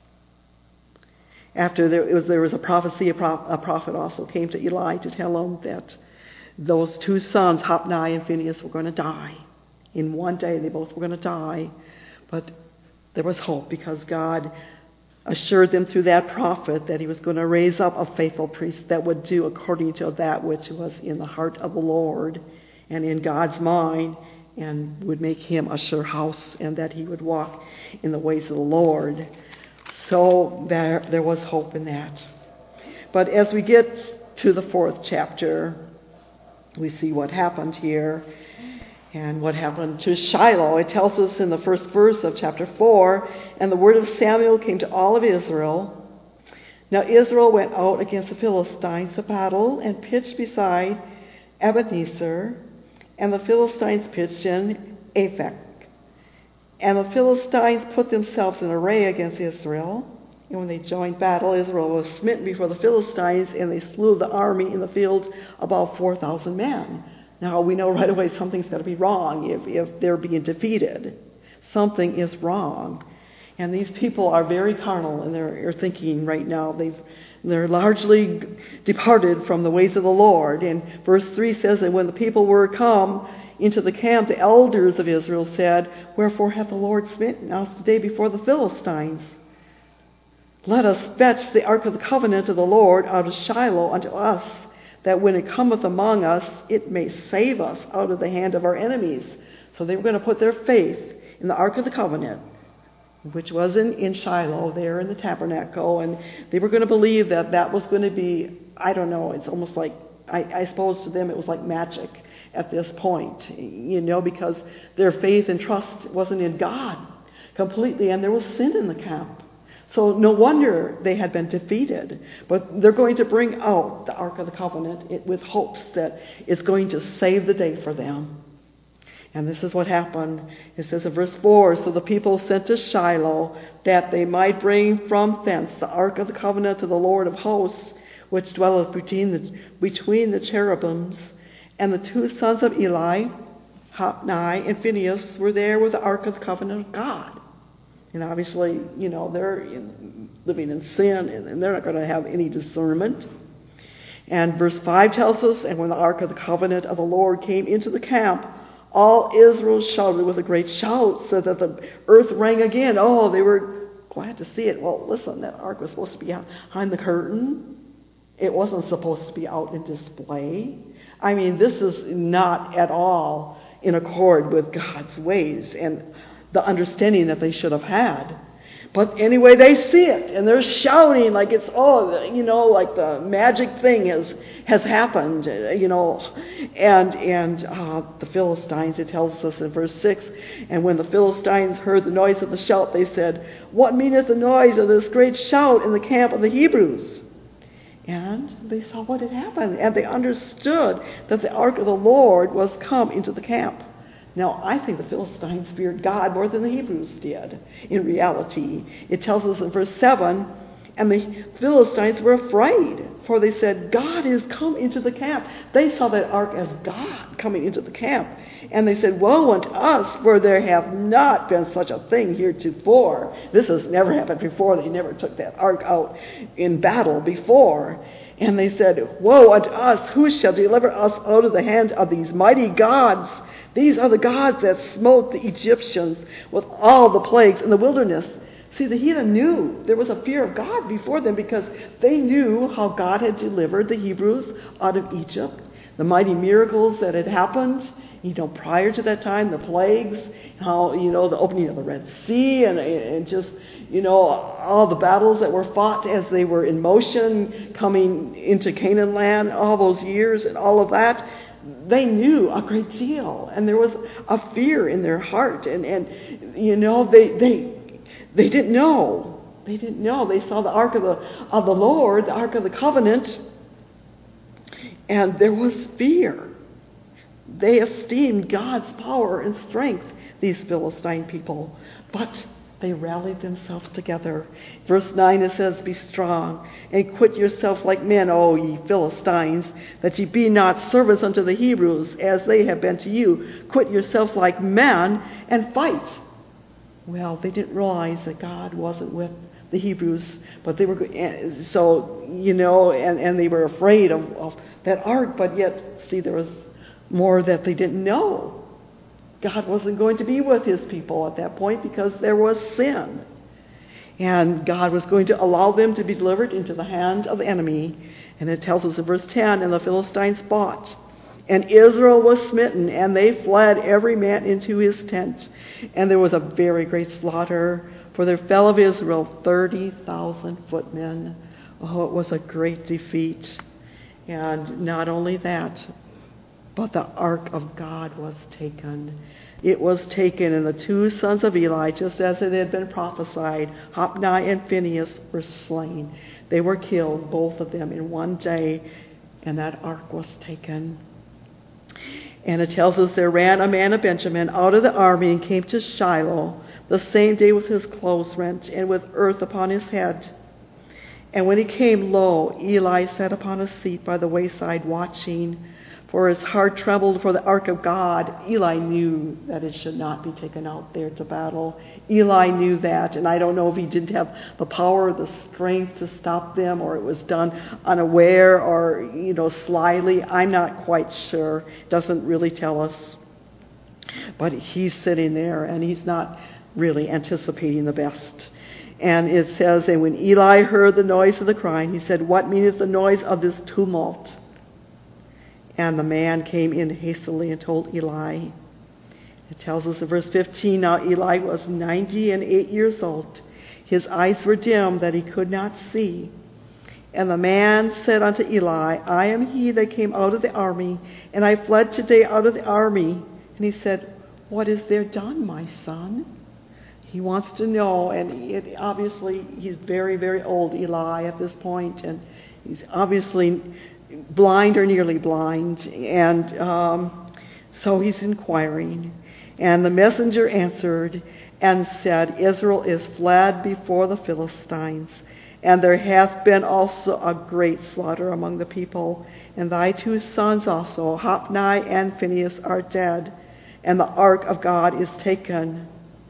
After there was, there was a prophecy, a, pro, a prophet also came to Eli to tell him that those two sons, Hophni and Phinehas, were going to die. In one day, they both were going to die. But there was hope because God assured them through that prophet that he was going to raise up a faithful priest that would do according to that which was in the heart of the Lord and in God's mind, and would make him a sure house, and that he would walk in the ways of the Lord. So there, there was hope in that. But as we get to the fourth chapter, we see what happened here and what happened to Shiloh. It tells us in the first verse of chapter four, and the word of Samuel came to all of Israel. Now Israel went out against the Philistines to battle and pitched beside Ebenezer, and the Philistines pitched in Aphek. And the Philistines put themselves in array against Israel. And when they joined battle, Israel was smitten before the Philistines, and they slew the army in the field, about four thousand men. Now we know right away something's got to be wrong if, if they're being defeated. Something is wrong. And these people are very carnal in their thinking right now. They've They're largely departed from the ways of the Lord. And verse three says that when the people were come into the camp, the elders of Israel said, "Wherefore hath the Lord smitten us today before the Philistines? Let us fetch the ark of the covenant of the Lord out of Shiloh unto us, that when it cometh among us, it may save us out of the hand of our enemies." So they were going to put their faith in the ark of the covenant, which was in, in Shiloh, there in the tabernacle, and they were going to believe that that was going to be, I don't know, it's almost like, I, I suppose to them it was like magic at this point, you know, because their faith and trust wasn't in God completely, and there was sin in the camp. So no wonder they had been defeated. But they're going to bring out the Ark of the Covenant with hopes that it's going to save the day for them. And this is what happened. It says in verse four, "So the people sent to Shiloh, that they might bring from thence the ark of the covenant of the Lord of hosts, which dwelleth between the, between the cherubims. And the two sons of Eli, Hophni and Phinehas, were there with the ark of the covenant of God." And obviously, you know, they're in, living in sin, and they're not going to have any discernment. And verse five tells us, "And when the ark of the covenant of the Lord came into the camp, all Israel shouted with a great shout, so that the earth rang again." Oh, they were glad to see it. Well, listen, that ark was supposed to be behind the curtain. It wasn't supposed to be out in display. I mean, this is not at all in accord with God's ways and the understanding that they should have had. But anyway, they see it, and they're shouting like it's, oh, you know, like the magic thing has has happened, you know. And and uh, the Philistines, it tells us in verse six, "And when the Philistines heard the noise of the shout, they said, What meaneth the noise of this great shout in the camp of the Hebrews?" And they saw what had happened, and they understood that the ark of the Lord was come into the camp. Now, I think the Philistines feared God more than the Hebrews did, in reality. It tells us in verse seven, and the Philistines were afraid, for they said, God is come into the camp. They saw that ark as God coming into the camp. And they said, woe unto us, for there have not been such a thing heretofore. This has never happened before. They never took that ark out in battle before. And they said, woe unto us, who shall deliver us out of the hand of these mighty gods? These are the gods that smote the Egyptians with all the plagues in the wilderness. See, the heathen knew there was a fear of God before them because they knew how God had delivered the Hebrews out of Egypt, the mighty miracles that had happened, you know, prior to that time, the plagues, how, you know, the opening of the Red Sea, and, and just, you know, all the battles that were fought as they were in motion, coming into Canaan land, all those years and all of that. They knew a great deal, and there was a fear in their heart, and, and you know, they they they didn't know. They didn't know. They saw the ark of the of the Lord, the ark of the covenant, and there was fear. They esteemed God's power and strength, these Philistine people, but they rallied themselves together. Verse nine, it says, be strong, and quit yourselves like men, O ye Philistines, that ye be not servants unto the Hebrews, as they have been to you. Quit yourselves like men, and fight. Well, they didn't realize that God wasn't with the Hebrews, but they were, so, you know, and, and they were afraid of, of that ark, but yet, see, there was more that they didn't know. God wasn't going to be with his people at that point because there was sin. And God was going to allow them to be delivered into the hand of the enemy. And it tells us in verse ten, and the Philistines fought, and Israel was smitten, and they fled every man into his tent. And there was a very great slaughter, for there fell of Israel thirty thousand footmen. Oh, it was a great defeat. And not only that, but the ark of God was taken. It was taken, and the two sons of Eli, just as it had been prophesied, Hophni and Phinehas, were slain. They were killed, both of them, in one day, and that ark was taken. And it tells us there ran a man of Benjamin out of the army and came to Shiloh the same day with his clothes rent and with earth upon his head. And when he came, lo, Eli sat upon a seat by the wayside watching, for his heart trembled for the ark of God. Eli knew that it should not be taken out there to battle. Eli knew that, and I don't know if he didn't have the power or the strength to stop them, or it was done unaware or, you know, slyly. I'm not quite sure. It doesn't really tell us. But he's sitting there, and he's not really anticipating the best. And it says, and when Eli heard the noise of the crying, he said, what meaneth the noise of this tumult? And the man came in hastily and told Eli. It tells us in verse fifteen, now Eli was ninety and eight years old. His eyes were dim that he could not see. And the man said unto Eli, I am he that came out of the army, and I fled today out of the army. And he said, what is there done, my son? He wants to know, and it, obviously he's very, very old, Eli, at this point, and he's obviously blind or nearly blind, and um, so he's inquiring. And the messenger answered and said, Israel is fled before the Philistines, and there hath been also a great slaughter among the people, and thy two sons also, Hophni and Phinehas, are dead, and the ark of God is taken.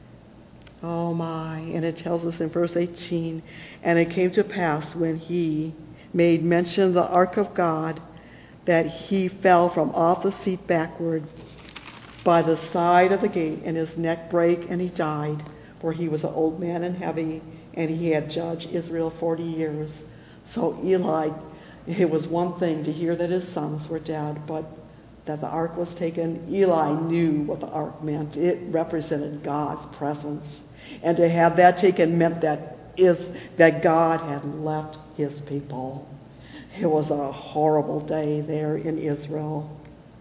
Oh my, and it tells us in verse eighteen, and it came to pass when he made mention of the ark of God, that he fell from off the seat backward by the side of the gate, and his neck brake, and he died, for he was an old man and heavy, and he had judged Israel forty years. So Eli, it was one thing to hear that his sons were dead, but that the ark was taken. Eli knew what the ark meant. It represented God's presence. And to have that taken meant that is that God had left his people. It was a horrible day there in Israel.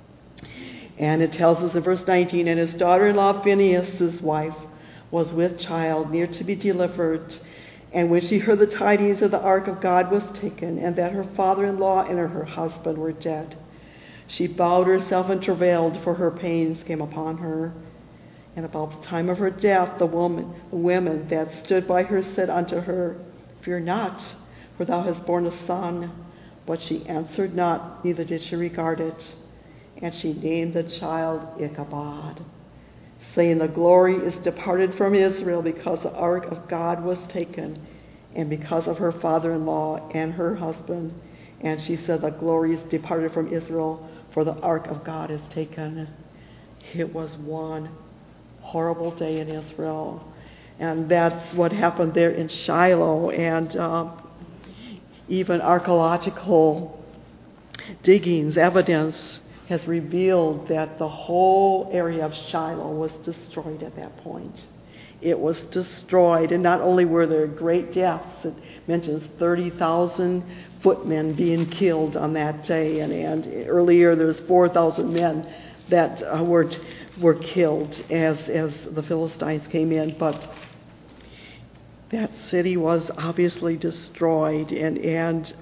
And it tells us in verse nineteen, and his daughter-in-law Phinehas, his wife, was with child, near to be delivered. And when she heard the tidings of the ark of God was taken, and that her father-in-law and her husband were dead, She bowed herself and travailed, for her pains came upon her. And about the time of her death, the woman, the women that stood by her said unto her, Fear not, for thou hast borne a son. But she answered not, neither did she regard it. And she named the child Ichabod, saying, The glory is departed from Israel, because the ark of God was taken, and because of her father-in-law and her husband. And she said, The glory is departed from Israel, for the ark of God is taken. It was one horrible day in Israel. And that's what happened there in Shiloh. And uh, even archaeological diggings, evidence has revealed that the whole area of Shiloh was destroyed at that point. It was destroyed, and not only were there great deaths, it mentions thirty thousand footmen being killed on that day, and, and earlier there was four thousand men that uh, were were killed as, as the Philistines came in. But that city was obviously destroyed, and, and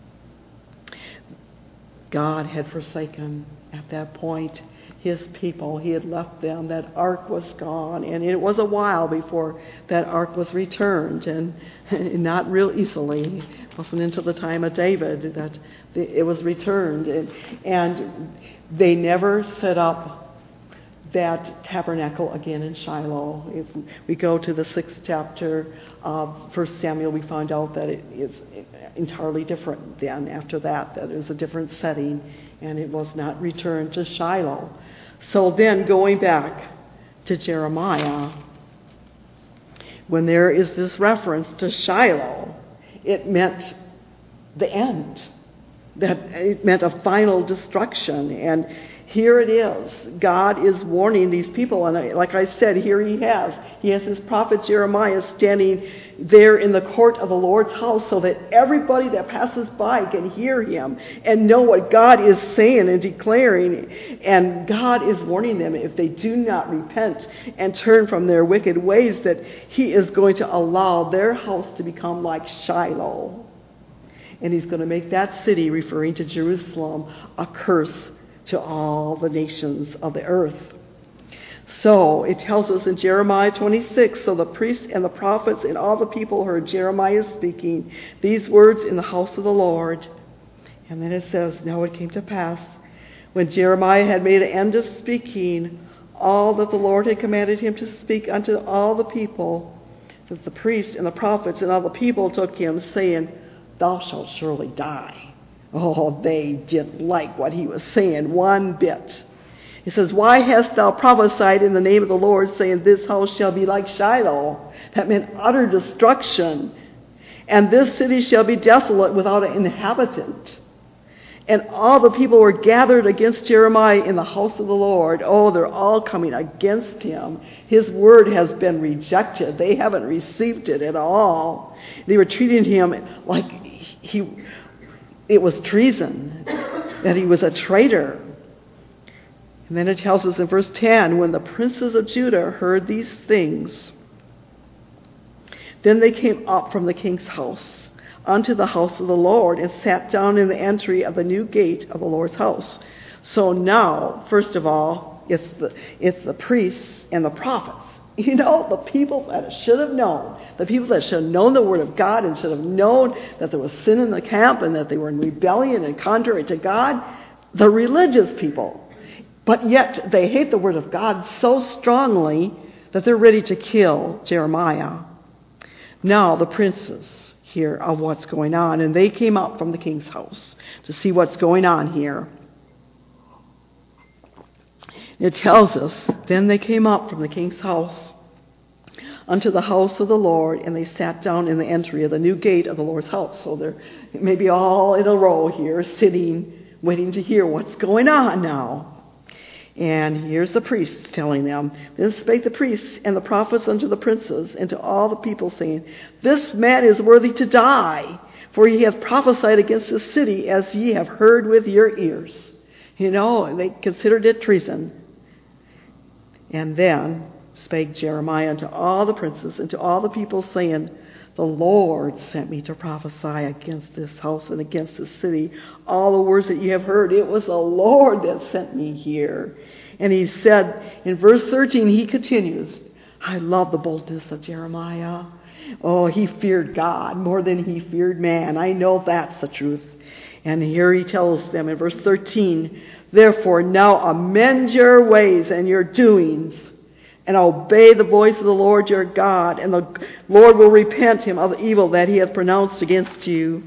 God had forsaken at that point his people. He had left them. That ark was gone, and it was a while before that ark was returned, and not real easily. It wasn't until the time of David that it was returned, and, and they never set up that tabernacle again in Shiloh. If we go to the sixth chapter of First Samuel, we find out that it is entirely different then after that, that it was a different setting, and it was not returned to Shiloh. So then, going back to Jeremiah, when there is this reference to Shiloh, it meant the end. That it meant a final destruction. And here it is. God is warning these people. And like I said, here he has. He has his prophet Jeremiah standing there in the court of the Lord's house so that everybody that passes by can hear him and know what God is saying and declaring. And God is warning them, if they do not repent and turn from their wicked ways, that he is going to allow their house to become like Shiloh. And he's going to make that city, referring to Jerusalem, a curse to all the nations of the earth. So it tells us in Jeremiah twenty-six, so the priests and the prophets and all the people heard Jeremiah speaking these words in the house of the Lord. And then it says, Now it came to pass, when Jeremiah had made an end of speaking all that the Lord had commanded him to speak unto all the people, that the priests and the prophets and all the people took him, saying, Thou shalt surely die. Oh, they didn't like what he was saying one bit. He says, Why hast thou prophesied in the name of the Lord, saying, This house shall be like Shiloh? That meant utter destruction. And this city shall be desolate without an inhabitant. And all the people were gathered against Jeremiah in the house of the Lord. Oh, they're all coming against him. His word has been rejected. They haven't received it at all. They were treating him like he, it was treason, that he was a traitor. And then it tells us in verse ten, when the princes of Judah heard these things, then they came up from the king's house unto the house of the Lord, and sat down in the entry of the new gate of the Lord's house. So now, first of all, it's the it's the priests and the prophets. You know, the people that should have known, the people that should have known the word of God and should have known that there was sin in the camp and that they were in rebellion and contrary to God, the religious people. But yet they hate the word of God so strongly that they're ready to kill Jeremiah. Now the princes hear of what's going on, and they came up from the king's house to see what's going on here. It tells us, then they came up from the king's house unto the house of the Lord, and they sat down in the entry of the new gate of the Lord's house. So they're maybe all in a row here, sitting, waiting to hear what's going on now. And here's the priests telling them, Then spake the priests and the prophets unto the princes and to all the people, saying, This man is worthy to die, for he hath prophesied against this city, as ye have heard with your ears. You know, they considered it treason. And then spake Jeremiah unto all the princes and to all the people, saying, The Lord sent me to prophesy against this house and against this city. All the words that you have heard, it was the Lord that sent me here. And he said in verse thirteen, he continues, I love the boldness of Jeremiah. Oh, he feared God more than he feared man. I know that's the truth. And here he tells them in verse thirteen, therefore now amend your ways and your doings, and obey the voice of the Lord your God, and the Lord will repent him of the evil that he hath pronounced against you.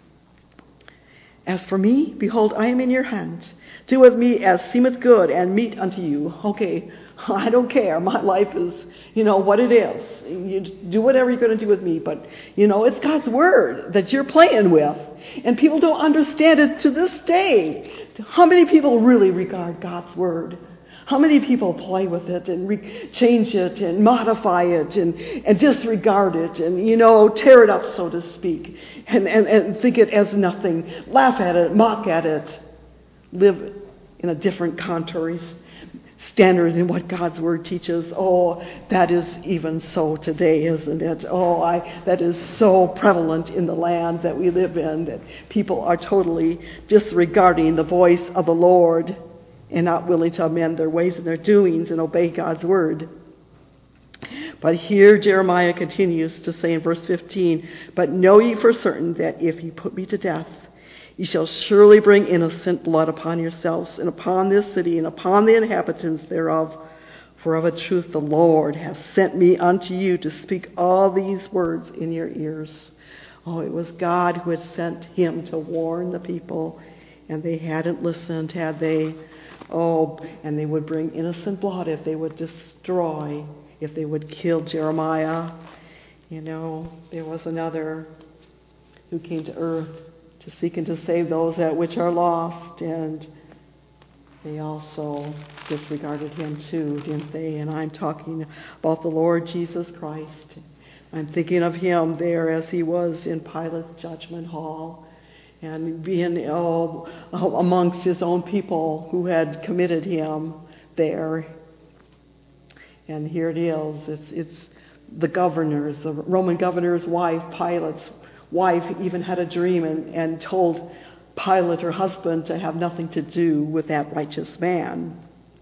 As for me, behold, I am in your hand. Do with me as seemeth good, and meet unto you. Okay, I don't care. My life is, you know, what it is. You do whatever you're going to do with me, but, you know, it's God's word that you're playing with. And people don't understand it to this day. How many people really regard God's word? How many people play with it and re- change it and modify it and, and disregard it and, you know, tear it up, so to speak, and, and, and think it as nothing, laugh at it, mock at it, live in a different contours, standard in what God's word teaches. Oh, that is even so today, isn't it? Oh, I, that is so prevalent in the land that we live in, that people are totally disregarding the voice of the Lord and not willing to amend their ways and their doings and obey God's word. But here Jeremiah continues to say in verse fifteen, but know ye for certain that if ye put me to death, ye shall surely bring innocent blood upon yourselves and upon this city and upon the inhabitants thereof. For of a truth the Lord hath sent me unto you to speak all these words in your ears. Oh, it was God who had sent him to warn the people, and they hadn't listened, had they? Oh, and they would bring innocent blood if they would destroy, if they would kill Jeremiah. You know, there was another who came to earth to seek and to save those that which are lost, and they also disregarded him too, didn't they? And I'm talking about the Lord Jesus Christ. I'm thinking of him there as he was in Pilate's judgment hall, and being oh, amongst his own people who had committed him there. And here it is. It's, it's the governor's, the Roman governor's wife, Pilate's wife, even had a dream and, and told Pilate, her husband, to have nothing to do with that righteous man.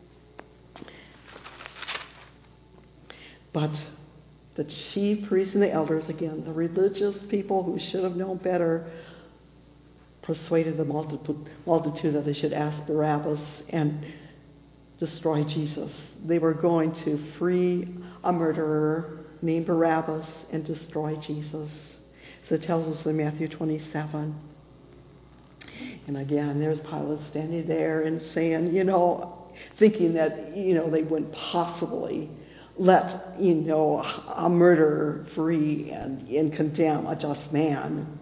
But the chief priests and the elders, again, the religious people who should have known better, persuaded the multitude that they should ask Barabbas and destroy Jesus. They were going to free a murderer named Barabbas and destroy Jesus. So it tells us in Matthew twenty-seven. And again, there's Pilate standing there and saying, you know, thinking that, you know, they wouldn't possibly let, you know, a murderer free and, and condemn a just man.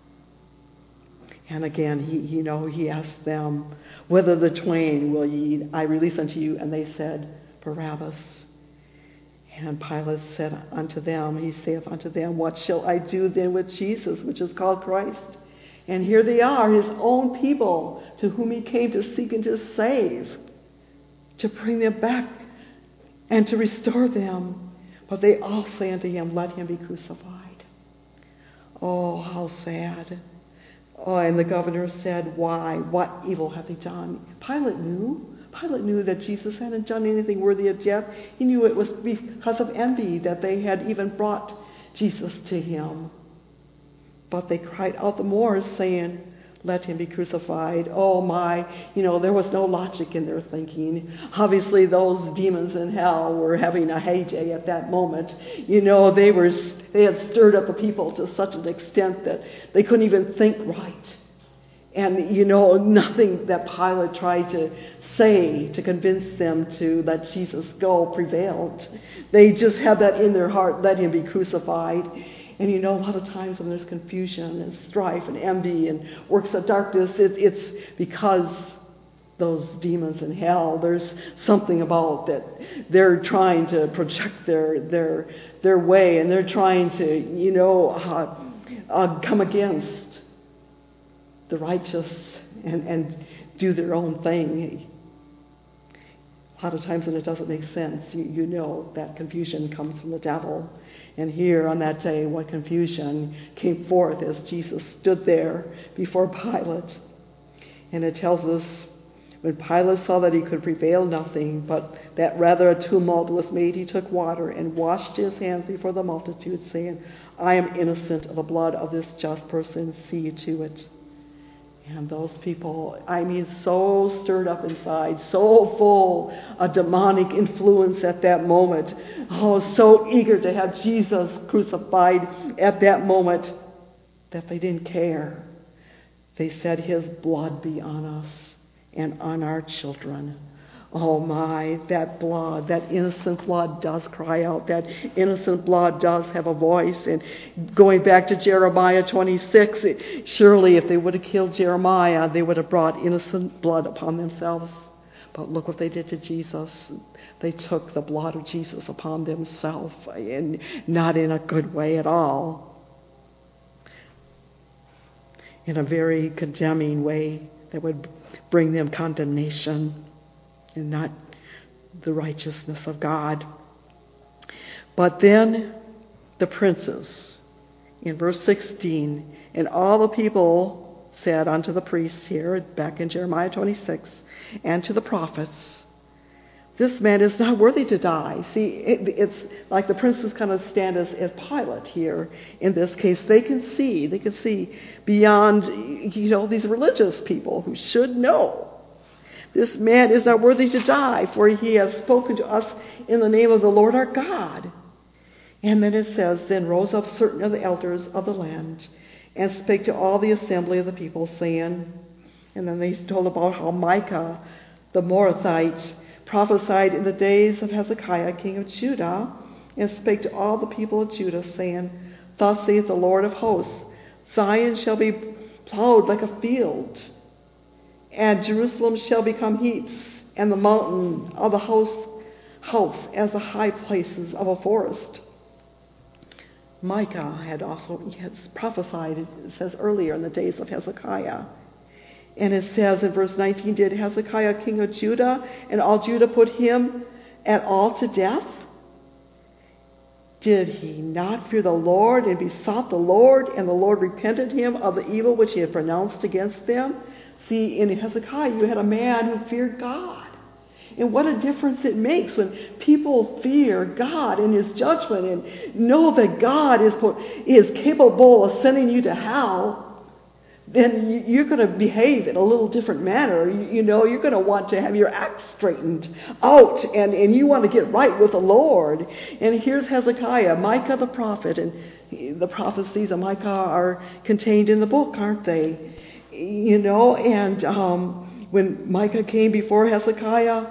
And again, he, you know, he asked them, whether the twain will ye I release unto you? And they said, Barabbas. And Pilate said unto them, he saith unto them, what shall I do then with Jesus, which is called Christ? And here they are, his own people, to whom he came to seek and to save, to bring them back and to restore them. But they all say unto him, let him be crucified. Oh, how sad. Oh, and the governor said, why? What evil hath he done? Pilate knew. Pilate knew that Jesus hadn't done anything worthy of death. He knew it was because of envy that they had even brought Jesus to him. But they cried out the more, saying, let him be crucified. Oh my, you know, there was no logic in their thinking. Obviously, those demons in hell were having a heyday at that moment. You know, they were they had stirred up the people to such an extent that they couldn't even think right. And, you know, nothing that Pilate tried to say to convince them to let Jesus go prevailed. They just had that in their heart, let him be crucified. And you know, a lot of times when there's confusion and strife and envy and works of darkness, it, it's because those demons in hell, there's something about that they're trying to project their their their way, and they're trying to, you know, uh, uh, come against the righteous and, and do their own thing. A lot of times when it doesn't make sense, you, you know that confusion comes from the devil. And here on that day, what confusion came forth as Jesus stood there before Pilate. And it tells us, when Pilate saw that he could prevail nothing, but that rather a tumult was made, he took water and washed his hands before the multitude, saying, I am innocent of the blood of this just person, see to it. And those people, I mean, so stirred up inside, so full of demonic influence at that moment. Oh, so eager to have Jesus crucified at that moment that they didn't care. They said, his blood be on us and on our children. Oh my, that blood, that innocent blood does cry out. That innocent blood does have a voice. And going back to Jeremiah twenty-six, it, surely if they would have killed Jeremiah, they would have brought innocent blood upon themselves. But look what they did to Jesus. They took the blood of Jesus upon themselves, and not in a good way at all. In a very condemning way that would bring them condemnation and not the righteousness of God. But then the princes, in verse sixteen, and all the people said unto the priests here, back in Jeremiah twenty-six, and to the prophets, this man is not worthy to die. See, it, it's like the princes kind of stand as, as Pilate here in this case. They can see, they can see beyond, you know, these religious people who should know. This man is not worthy to die, for he has spoken to us in the name of the Lord our God. And then it says, then rose up certain of the elders of the land and spake to all the assembly of the people, saying, and then they told about how Micah, the Morathite, prophesied in the days of Hezekiah, king of Judah, and spake to all the people of Judah, saying, thus saith the Lord of hosts, Zion shall be plowed like a field, and Jerusalem shall become heaps, and the mountain of the house, house as the high places of a forest. Micah had also he had prophesied, it says earlier, in the days of Hezekiah. And it says in verse nineteen, did Hezekiah king of Judah and all Judah put him at all to death? Did he not fear the Lord and besought the Lord, and the Lord repented him of the evil which he had pronounced against them? See, in Hezekiah you had a man who feared God. And what a difference it makes when people fear God and his judgment and know that God is, is capable of sending you to hell. Then you're going to behave in a little different manner. You, you know, you're going to want to have your act straightened out, and, and you want to get right with the Lord. And here's Hezekiah, Micah the prophet, and the prophecies of Micah are contained in the book, aren't they? You know, and um, when Micah came before Hezekiah,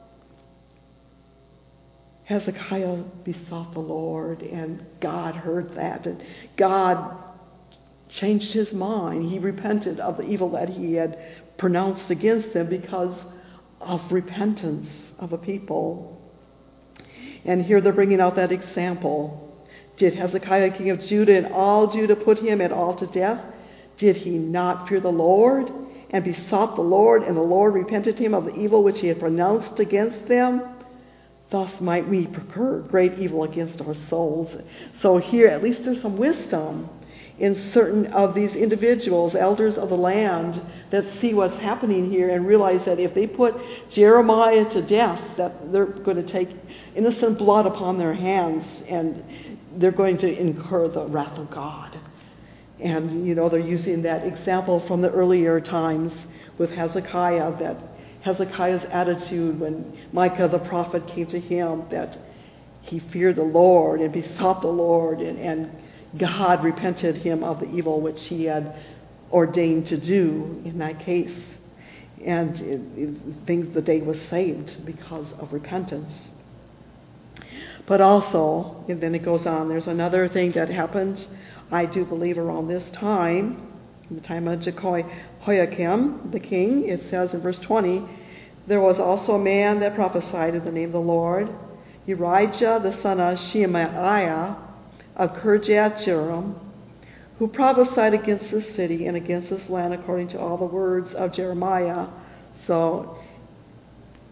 Hezekiah besought the Lord, and God heard that, and God changed his mind. He repented of the evil that he had pronounced against them because of repentance of a people. And here they're bringing out that example. Did Hezekiah king of Judah and all Judah put him at all to death? Did he not fear the Lord and besought the Lord, and the Lord repented him of the evil which he had pronounced against them? Thus might we procure great evil against our souls. So here at least there's some wisdom in certain of these individuals, elders of the land, that see what's happening here and realize that if they put Jeremiah to death, that they're going to take innocent blood upon their hands, and they're going to incur the wrath of God. And, you know, they're using that example from the earlier times with Hezekiah, that Hezekiah's attitude when Micah the prophet came to him, that he feared the Lord and besought the Lord, and, and God repented him of the evil which he had ordained to do in that case. And it, it, things, the day was saved because of repentance. But also, and then it goes on, there's another thing that happened, I do believe around this time, in the time of Jehoiakim, the king. It says in verse twenty, there was also a man that prophesied in the name of the Lord, Urijah the son of Shemaiah, of Kirjath-jearim, who prophesied against this city and against this land according to all the words of Jeremiah. So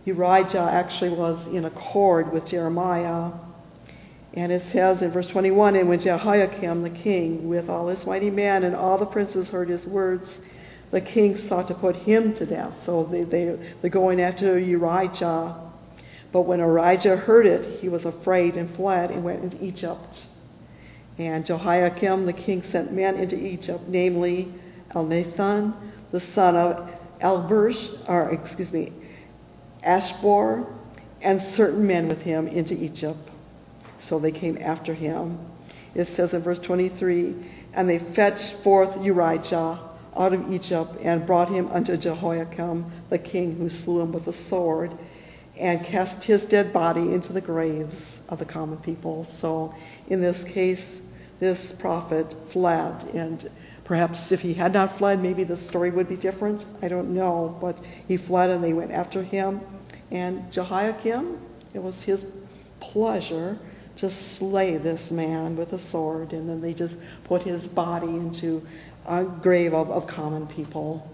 Urijah actually was in accord with Jeremiah. And it says in verse twenty-one, and when Jehoiakim the king, with all his mighty men and all the princes heard his words, the king sought to put him to death. So they, they, they're going after Urijah. But when Urijah heard it, he was afraid and fled and went into Egypt. And Jehoiakim the king sent men into Egypt, namely Elnathan, the son of Elbersh, or excuse me, Ashbor, and certain men with him into Egypt. So they came after him. It says in verse twenty-three, and they fetched forth Urijah out of Egypt and brought him unto Jehoiakim the king, who slew him with a sword, and cast his dead body into the graves of the common people. So in this case, this prophet fled, and perhaps if he had not fled, maybe the story would be different. I don't know, but he fled and they went after him. And Jehoiakim, it was his pleasure to slay this man with a sword, and then they just put his body into a grave of, of common people.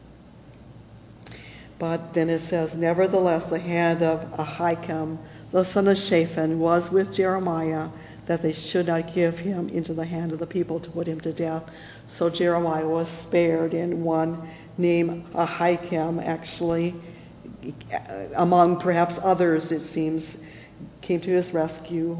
But then it says, nevertheless, the hand of Ahikam, the son of Shaphan, was with Jeremiah, that they should not give him into the hand of the people to put him to death. So Jeremiah was spared, and one named Ahikam, actually, among perhaps others, it seems, came to his rescue,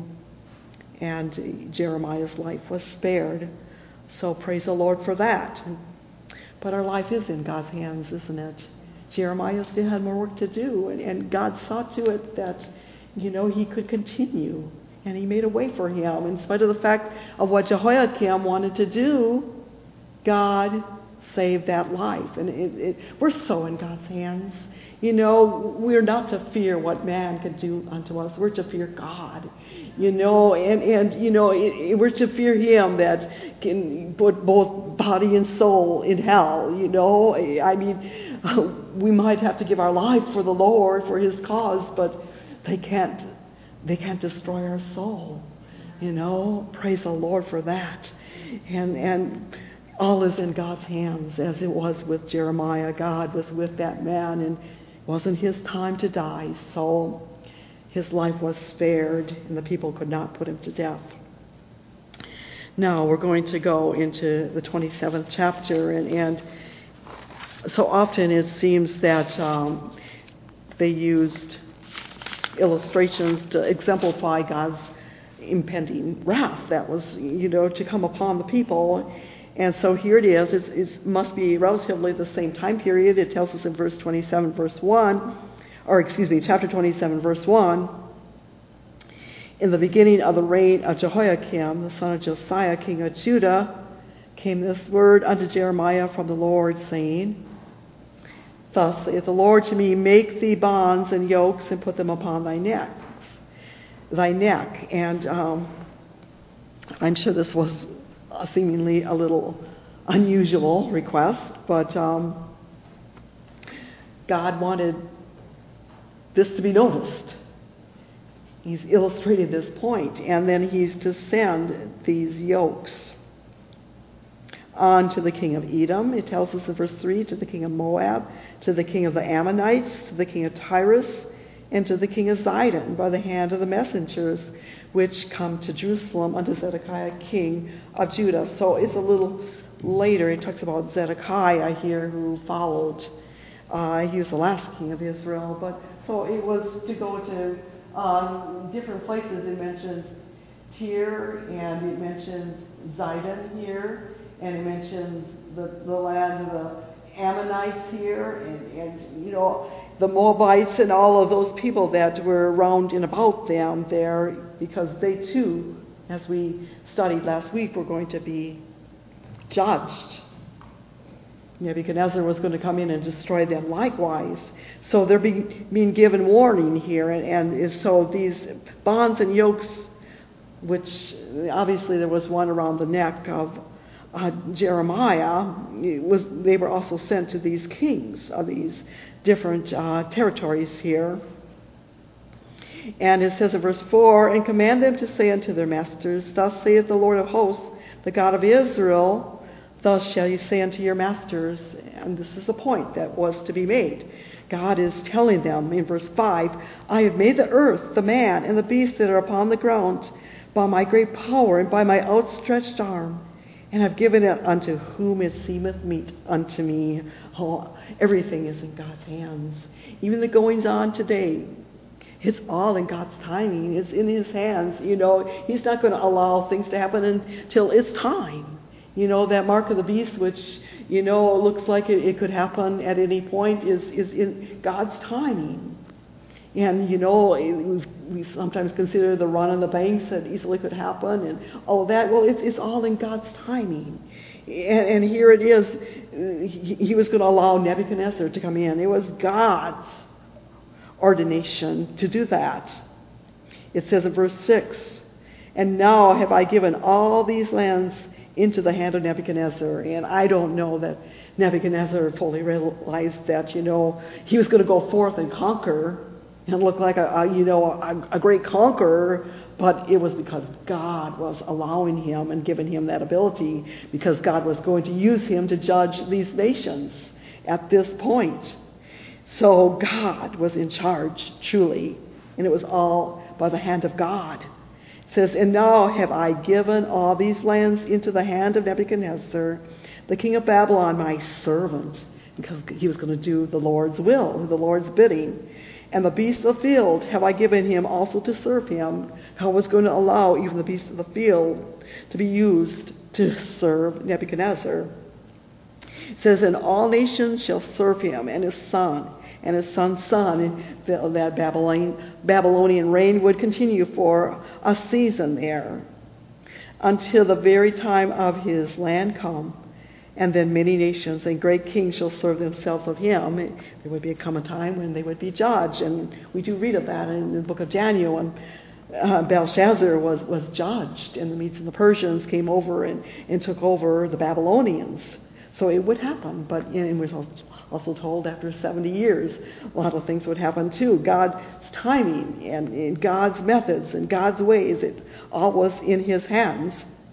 and Jeremiah's life was spared. So praise the Lord for that. But our life is in God's hands, isn't it? Jeremiah still had more work to do, and, and God saw to it that, you know, he could continue. And he made a way for him. In spite of the fact of what Jehoiakim wanted to do, God saved that life. And it, it, we're so in God's hands. You know, we're not to fear what man can do unto us. We're to fear God. You know, and, and you know, it, it, we're to fear him that can put both body and soul in hell. You know, I mean, we might have to give our life for the Lord, for his cause, but they can't They can't destroy our soul, you know. Praise the Lord for that. And and all is in God's hands, as it was with Jeremiah. God was with that man, and it wasn't his time to die, so his life was spared, and the people could not put him to death. Now we're going to go into the twenty-seventh chapter, and, and so often it seems that um, they used illustrations to exemplify God's impending wrath that was, you know, to come upon the people. And so here it is. It's, it must be relatively the same time period. It tells us in verse twenty-seven, verse one, or excuse me, chapter twenty-seven, verse one, in the beginning of the reign of Jehoiakim, the son of Josiah, king of Judah, came this word unto Jeremiah from the Lord, saying, thus saith the Lord to me, make thee bonds and yokes and put them upon thy neck. Thy neck. And um, I'm sure this was a seemingly a little unusual request, but um, God wanted this to be noticed. He's illustrated this point, and then he's to send these yokes on to the king of Edom. It tells us in verse three, to the king of Moab, to the king of the Ammonites, to the king of Tyrus, and to the king of Zidon, by the hand of the messengers which come to Jerusalem unto Zedekiah king of Judah. So it's a little later. It talks about Zedekiah here, who followed. Uh, he was the last king of Israel. But so it was to go to um, different places. It mentions Tyre, and it mentions Zidon here. And it mentions the, the land of the Ammonites here, and, and, you know, the Moabites and all of those people that were around and about them there, because they too, as we studied last week, were going to be judged. Nebuchadnezzar was going to come in and destroy them likewise. So they're being, being given warning here, and, and so these bonds and yokes, which obviously there was one around the neck of Uh, Jeremiah, was, they were also sent to these kings of these different uh, territories here. And it says in verse four, and command them to say unto their masters, thus saith the Lord of hosts, the God of Israel, thus shall you say unto your masters. And this is the point that was to be made. God is telling them in verse five, I have made the earth, the man, and the beasts that are upon the ground by my great power and by my outstretched arm, and have given it unto whom it seemeth meet unto me. Oh, everything is in God's hands. Even the goings on today, it's all in God's timing. It's in His hands. You know, He's not going to allow things to happen until it's time. You know, that mark of the beast, which, you know, looks like it, it could happen at any point, is, is in God's timing. And, you know, we sometimes consider the run on the banks that easily could happen and all of that. Well, it's, it's all in God's timing. And, and here it is. He, he was going to allow Nebuchadnezzar to come in. It was God's ordination to do that. It says in verse six, and now have I given all these lands into the hand of Nebuchadnezzar. And I don't know that Nebuchadnezzar fully realized that, you know, he was going to go forth and conquer and look like a, a you know a, a great conqueror, but it was because God was allowing him and giving him that ability, because God was going to use him to judge these nations at this point. So God was in charge, truly, and it was all by the hand of God. It says, and now have I given all these lands into the hand of Nebuchadnezzar, the king of Babylon, my servant, because he was going to do the Lord's will, the Lord's bidding. And the beasts of the field have I given him also to serve him. I was going to allow even the beasts of the field to be used to serve Nebuchadnezzar. It says, and all nations shall serve him, and his son, and his son's son. That Babylonian, Babylonian reign would continue for a season there, until the very time of his land come. And then many nations and great kings shall serve themselves of him. There would be come a time when they would be judged. And we do read of that in the book of Daniel. And uh, Belshazzar was, was judged. And the Medes and the Persians came over and, and took over the Babylonians. So it would happen. But and we're also told after seventy years, a lot of things would happen too. God's timing and, and God's methods and God's ways, it all was in his hands.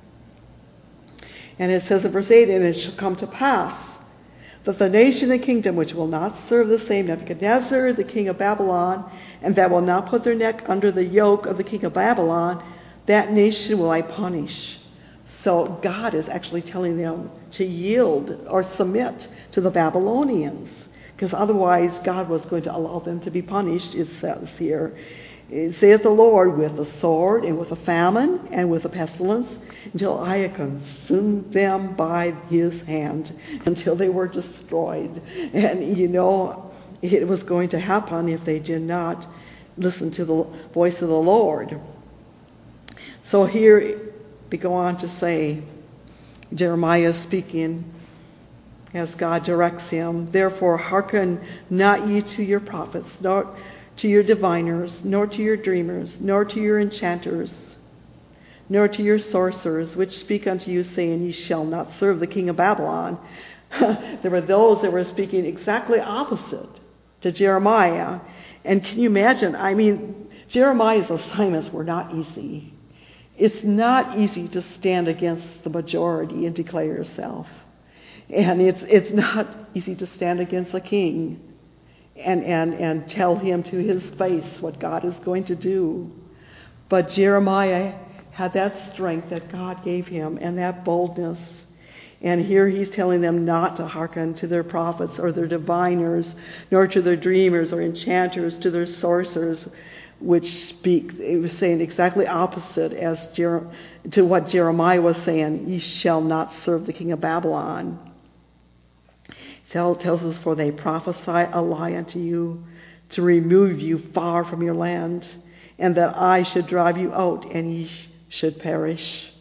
And it says in verse eight, and it shall come to pass that the nation and kingdom which will not serve the same Nebuchadnezzar, the king of Babylon, and that will not put their neck under the yoke of the king of Babylon, that nation will I punish. So God is actually telling them to yield or submit to the Babylonians, because otherwise God was going to allow them to be punished, it says here. Saith the Lord, with a sword and with a famine and with a pestilence, until I had consumed them by his hand, until they were destroyed. And you know, it was going to happen if they did not listen to the voice of the Lord. So here we go on to say, Jeremiah is speaking as God directs him, therefore hearken not ye to your prophets, nor to your diviners, nor to your dreamers, nor to your enchanters, nor to your sorcerers, which speak unto you, saying, ye shall not serve the king of Babylon. There were those that were speaking exactly opposite to Jeremiah. And can you imagine? I mean, Jeremiah's assignments were not easy. It's not easy to stand against the majority and declare yourself. And it's it's not easy to stand against a king and, and, and tell him to his face what God is going to do. But Jeremiah had that strength that God gave him and that boldness. And here he's telling them not to hearken to their prophets or their diviners, nor to their dreamers or enchanters, to their sorcerers, which speak. It was saying exactly opposite as Jer- to what Jeremiah was saying. Ye shall not serve the king of Babylon. It tells us, for they prophesy a lie unto you, to remove you far from your land, and that I should drive you out, and ye sh- should perish.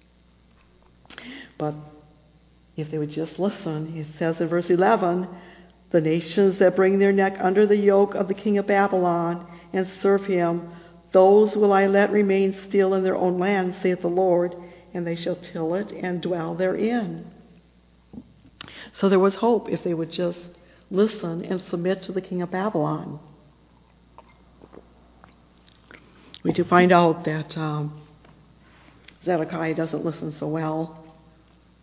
But if they would just listen, it says in verse eleven, the nations that bring their neck under the yoke of the king of Babylon and serve him, those will I let remain still in their own land, saith the Lord, and they shall till it and dwell therein. So there was hope if they would just listen and submit to the king of Babylon. We do find out that um, Zedekiah doesn't listen so well.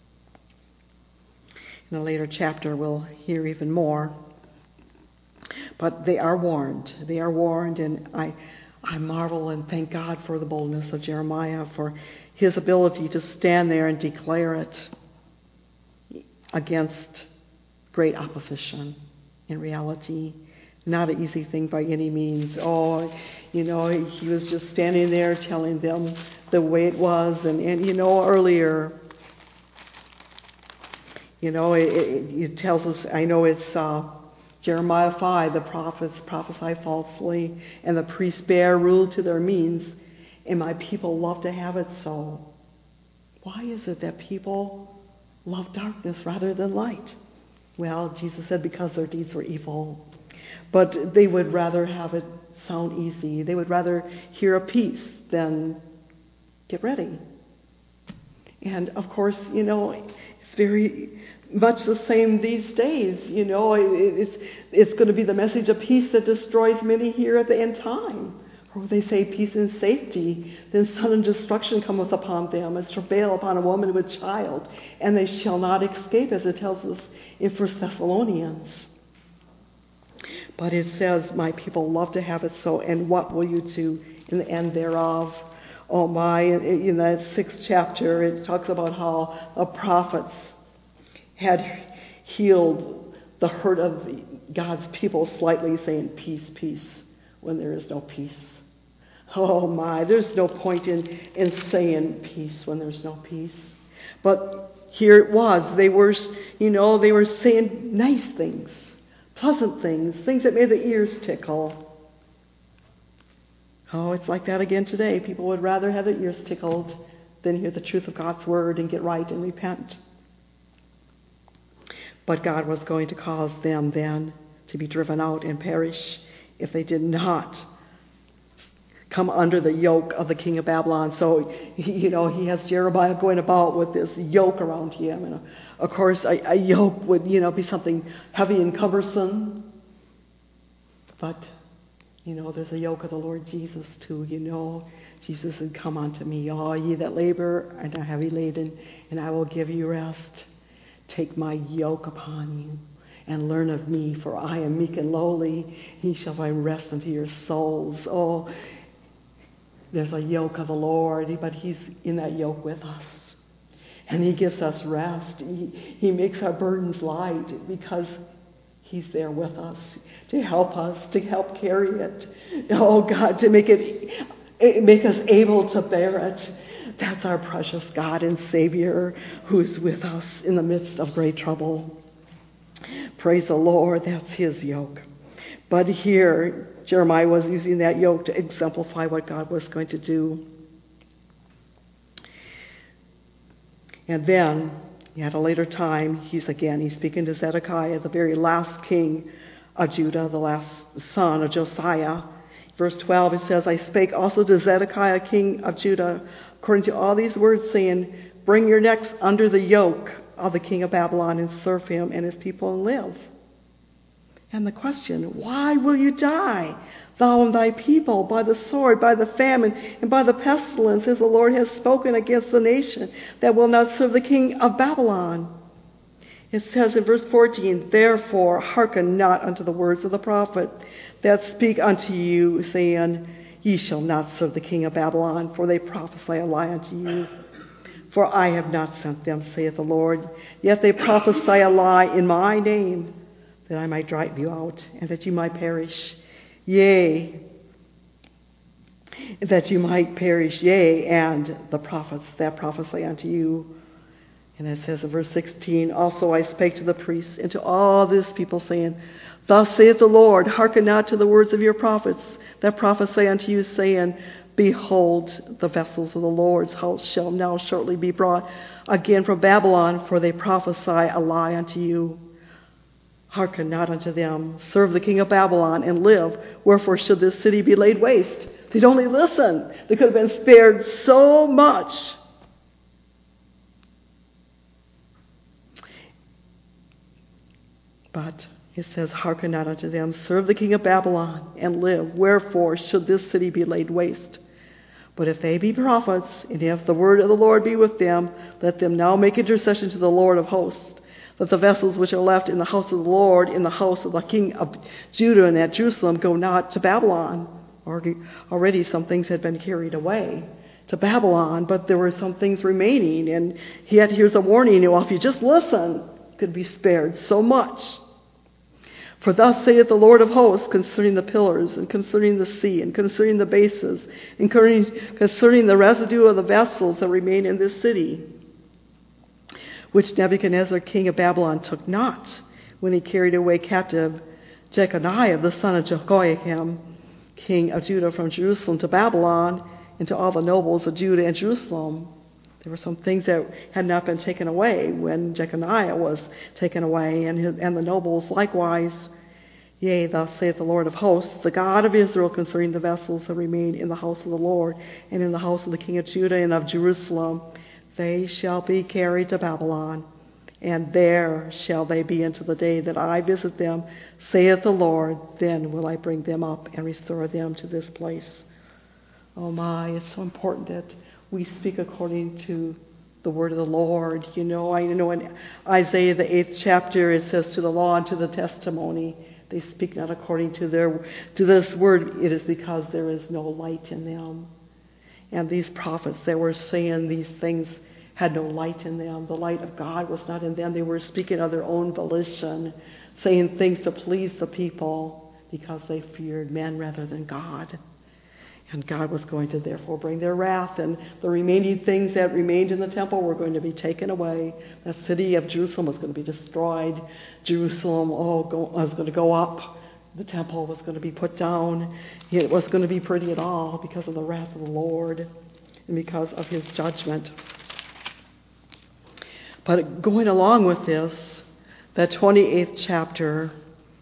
In a later chapter, we'll hear even more. But they are warned. They are warned, and I, I marvel and thank God for the boldness of Jeremiah, for his ability to stand there and declare it against great opposition. In reality, not an easy thing by any means. Oh, you know, he was just standing there telling them the way it was. And, and you know, earlier, you know, it, it, it tells us, I know it's uh, Jeremiah five, the prophets prophesy falsely, and the priests bear rule to their means, and my people love to have it so. Why is it that people love darkness rather than light? Well, Jesus said because their deeds were evil. But they would rather have it sound easy. They would rather hear a peace than get ready. And of course, you know, it's very much the same these days. You know, it's, it's going to be the message of peace that destroys many here at the end time. Or they say peace and safety, then sudden destruction cometh upon them, as travail upon a woman with child, and they shall not escape, as it tells us in First Thessalonians. But it says, my people love to have it so, and what will you do in the end thereof? Oh my, in that sixth chapter, it talks about how the prophets had healed the hurt of God's people slightly, saying, peace, peace, when there is no peace. Oh my, there's no point in, in saying peace when there's no peace. But here it was. They were, you know, they were saying nice things, pleasant things, things that made the ears tickle. Oh, it's like that again today. People would rather have their ears tickled than hear the truth of God's word and get right and repent. But God was going to cause them then to be driven out and perish if they did not come under the yoke of the king of Babylon. So, you know, he has Jeremiah going about with this yoke around him. And of course, a, a yoke would, you know, be something heavy and cumbersome. But, you know, there's a yoke of the Lord Jesus too, you know. Jesus said, come unto me, all ye that labor and are heavy laden, and I will give you rest. Take my yoke upon you and learn of me, for I am meek and lowly. He shall find rest unto your souls. Oh, there's a yoke of the Lord, but he's in that yoke with us. And he gives us rest. He, he makes our burdens light because he's there with us to help us, to help carry it. Oh, God, to make it, make us able to bear it. That's our precious God and Savior who's with us in the midst of great trouble. Praise the Lord, that's his yoke. But here, Jeremiah was using that yoke to exemplify what God was going to do. And then, at a later time, he's again, he's speaking to Zedekiah, the very last king of Judah, the last son of Josiah. Verse twelve, it says, I spake also to Zedekiah, king of Judah, according to all these words, saying, bring your necks under the yoke of the king of Babylon and serve him and his people and live. And the question, why will you die, thou and thy people, by the sword, by the famine, and by the pestilence, as the Lord has spoken against the nation that will not serve the king of Babylon? It says in verse fourteen, therefore hearken not unto the words of the prophet that speak unto you, saying, ye shall not serve the king of Babylon, for they prophesy a lie unto you. For I have not sent them, saith the Lord. Yet they prophesy a lie in my name, that I might drive you out, and that you might perish. Yea, that you might perish, yea, and the prophets that prophesy unto you. And it says in verse sixteen, also I spake to the priests and to all this people, saying, thus saith the Lord, hearken not to the words of your prophets that prophesy unto you, saying, behold, the vessels of the Lord's house shall now shortly be brought again from Babylon, for they prophesy a lie unto you. Hearken not unto them. Serve the king of Babylon and live. Wherefore should this city be laid waste? They'd only listen. They could have been spared so much. But it says, hearken not unto them. Serve the king of Babylon and live. Wherefore should this city be laid waste? But if they be prophets, and if the word of the Lord be with them, let them now make intercession to the Lord of hosts. that the vessels which are left in the house of the Lord, in the house of the king of Judah and at Jerusalem, go not to Babylon. Already, already some things had been carried away to Babylon, but there were some things remaining. And yet here's a warning, well, if you just listen, you could be spared so much. For thus saith the Lord of hosts concerning the pillars, and concerning the sea, and concerning the bases, and concerning the residue of the vessels that remain in this city, which Nebuchadnezzar king of Babylon took not, when he carried away captive Jeconiah the son of Jehoiakim, king of Judah, from Jerusalem to Babylon, and to all the nobles of Judah and Jerusalem. There were some things that had not been taken away when Jeconiah was taken away, and, his, and the nobles likewise. Yea, thus saith the Lord of hosts, the God of Israel, concerning the vessels that remain in the house of the Lord, and in the house of the king of Judah and of Jerusalem, they shall be carried to Babylon, and there shall they be until the day that I visit them, saith the Lord. Then will I bring them up and restore them to this place. Oh my, it's so important that we speak according to the word of the Lord. You know, I know in Isaiah the eighth chapter it says, to the law and to the testimony, they speak not according to their to this word. It is because there is no light in them. And these prophets that were saying these things had no light in them. The light of God was not in them. They were speaking of their own volition, saying things to please the people because they feared men rather than God. And God was going to therefore bring their wrath, and the remaining things that remained in the temple were going to be taken away. The city of Jerusalem was going to be destroyed. Jerusalem oh, go, was going to go up. The temple was going to be put down. It was going to be pretty at all because of the wrath of the Lord and because of his judgment. But going along with this, that twenty-eighth chapter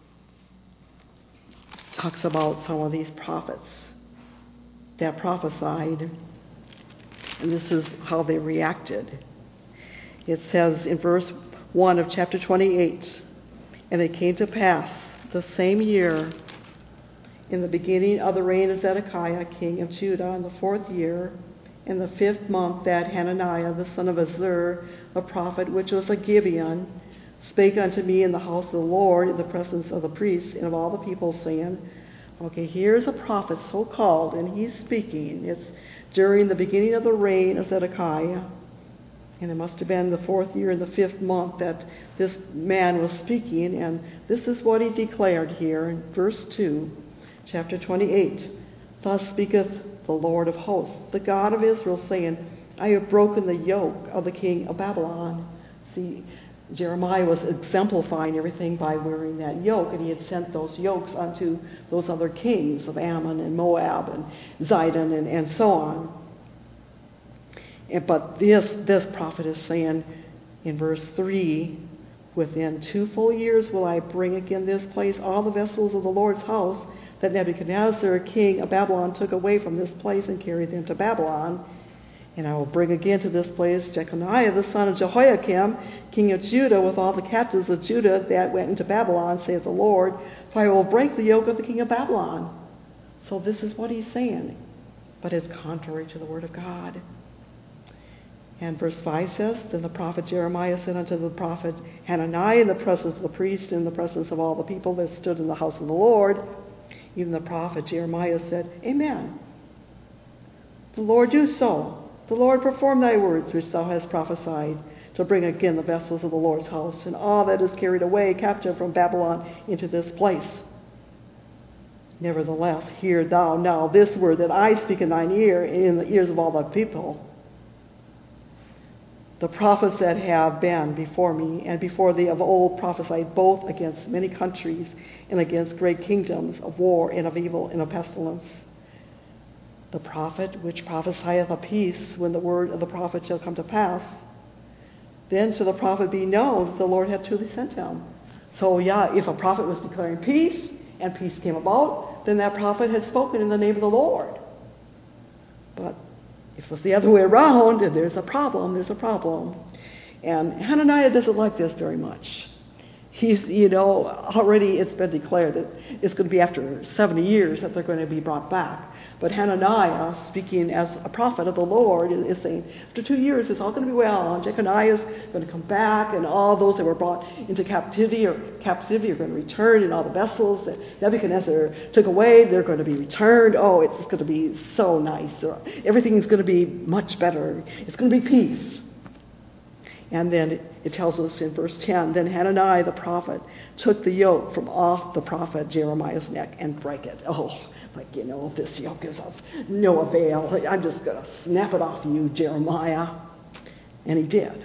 talks about some of these prophets that prophesied, and this is how they reacted. It says in verse one of chapter twenty-eight, and it came to pass the same year, in the beginning of the reign of Zedekiah king of Judah, in the fourth year, in the fifth month, that Hananiah the son of Azur, the prophet, which was a Gibeon, spake unto me in the house of the Lord, in the presence of the priests and of all the people, saying, okay, here's a prophet so called, and he's speaking. It's during the beginning of the reign of Zedekiah, and it must have been the fourth year in the fifth month that this man was speaking, and this is what he declared here in verse two, chapter twenty-eight. Thus speaketh the Lord of hosts, the God of Israel, saying, I have broken the yoke of the king of Babylon. See, Jeremiah was exemplifying everything by wearing that yoke, and he had sent those yokes unto those other kings of Ammon and Moab and Zidon and, and so on. And, but this, this prophet is saying in verse three, within two full years will I bring again this place all the vessels of the Lord's house that Nebuchadnezzar, king of Babylon, took away from this place and carried them to Babylon. And I will bring again to this place Jeconiah the son of Jehoiakim, king of Judah, with all the captives of Judah that went into Babylon, saith the Lord, for I will break the yoke of the king of Babylon. So this is what he's saying, but it's contrary to the word of God. And verse five says, then the prophet Jeremiah said unto the prophet Hananiah, in the presence of the priest, and in the presence of all the people that stood in the house of the Lord, even the prophet Jeremiah said, Amen. The Lord do so. The Lord perform thy words which thou hast prophesied, to bring again the vessels of the Lord's house, and all that is carried away captive from Babylon into this place. Nevertheless, hear thou now this word that I speak in thine ear, and in the ears of all the people. The prophets that have been before me and before thee of old prophesied both against many countries and against great kingdoms, of war and of evil and of pestilence. The prophet which prophesieth of peace, when the word of the prophet shall come to pass, then shall the prophet be known that the Lord hath truly sent him. So yeah, if a prophet was declaring peace and peace came about, then that prophet had spoken in the name of the Lord. But if it was the other way around, and there's a problem, there's a problem. And Hananiah doesn't like this very much. He's, you know, already it's been declared that it's going to be after seventy years that they're going to be brought back. But Hananiah, speaking as a prophet of the Lord, is saying, after two years, it's all going to be well. And Jeconiah is going to come back, and all those that were brought into captivity or captivity are going to return, and all the vessels that Nebuchadnezzar took away, they're going to be returned. Oh, it's going to be so nice. Everything is going to be much better. It's going to be peace. And then it tells us in verse ten, then Hananiah the prophet took the yoke from off the prophet Jeremiah's neck and break it. Oh, like, you know, this yoke is of no avail. I'm just going to snap it off you, Jeremiah. And he did.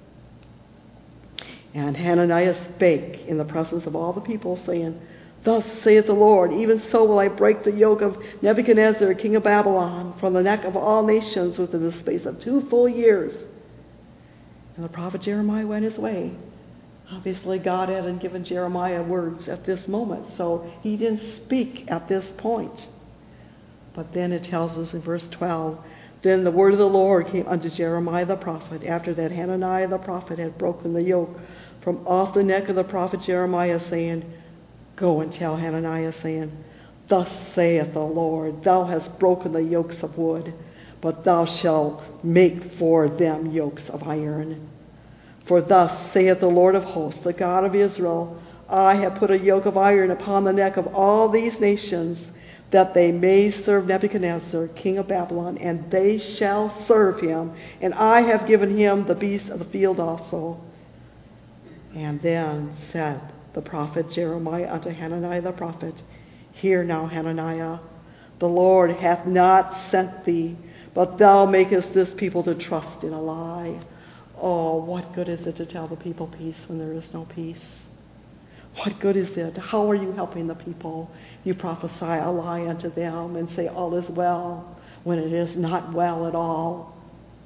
And Hananiah spake in the presence of all the people, saying, thus saith the Lord, even so will I break the yoke of Nebuchadnezzar, king of Babylon, from the neck of all nations within the space of two full years. And the prophet Jeremiah went his way. Obviously, God hadn't given Jeremiah words at this moment, so he didn't speak at this point. But then it tells us in verse twelve, then the word of the Lord came unto Jeremiah the prophet, after that Hananiah the prophet had broken the yoke from off the neck of the prophet Jeremiah, saying, go and tell Hananiah, saying, thus saith the Lord, thou hast broken the yokes of wood, but thou shalt make for them yokes of iron. For thus saith the Lord of hosts, the God of Israel, I have put a yoke of iron upon the neck of all these nations, that they may serve Nebuchadnezzar, king of Babylon, and they shall serve him. And I have given him the beasts of the field also. And then said the prophet Jeremiah unto Hananiah the prophet, hear now, Hananiah, the Lord hath not sent thee, but thou makest this people to trust in a lie. Oh, what good is it to tell the people peace when there is no peace? What good is it? How are you helping the people? You prophesy a lie unto them and say all is well when it is not well at all.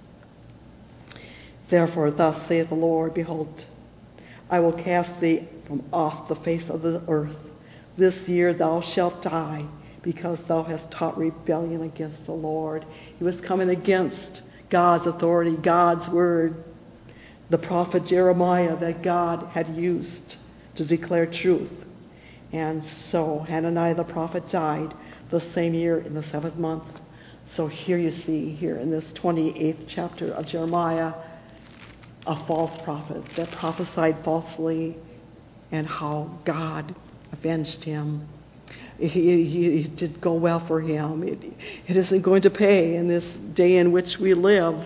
Therefore, thus saith the Lord, behold, I will cast thee from off the face of the earth. This year thou shalt die, because thou hast taught rebellion against the Lord. He was coming against God's authority, God's word, the prophet Jeremiah that God had used to declare truth. And so Hananiah the prophet died the same year in the seventh month. So here you see, here in this twenty-eighth chapter of Jeremiah, a false prophet that prophesied falsely and how God avenged him. It, it, it didn't go well for him. It, it isn't going to pay in this day in which we live.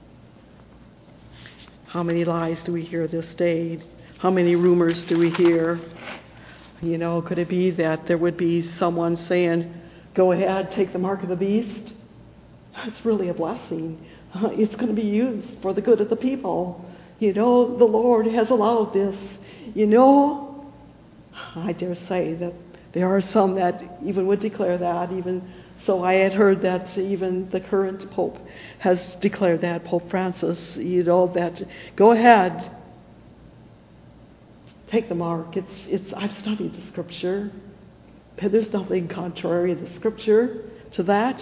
How many lies do we hear this day? How many rumors do we hear? You know, could it be that there would be someone saying, go ahead, take the mark of the beast? It's really a blessing. Uh, it's going to be used for the good of the people. You know, the Lord has allowed this. You know, I dare say that there are some that even would declare that. Even so, I had heard that even the current Pope has declared that, Pope Francis, you know, that go ahead, take the mark. It's, it's, I've studied the Scripture. There's nothing contrary in the Scripture to that.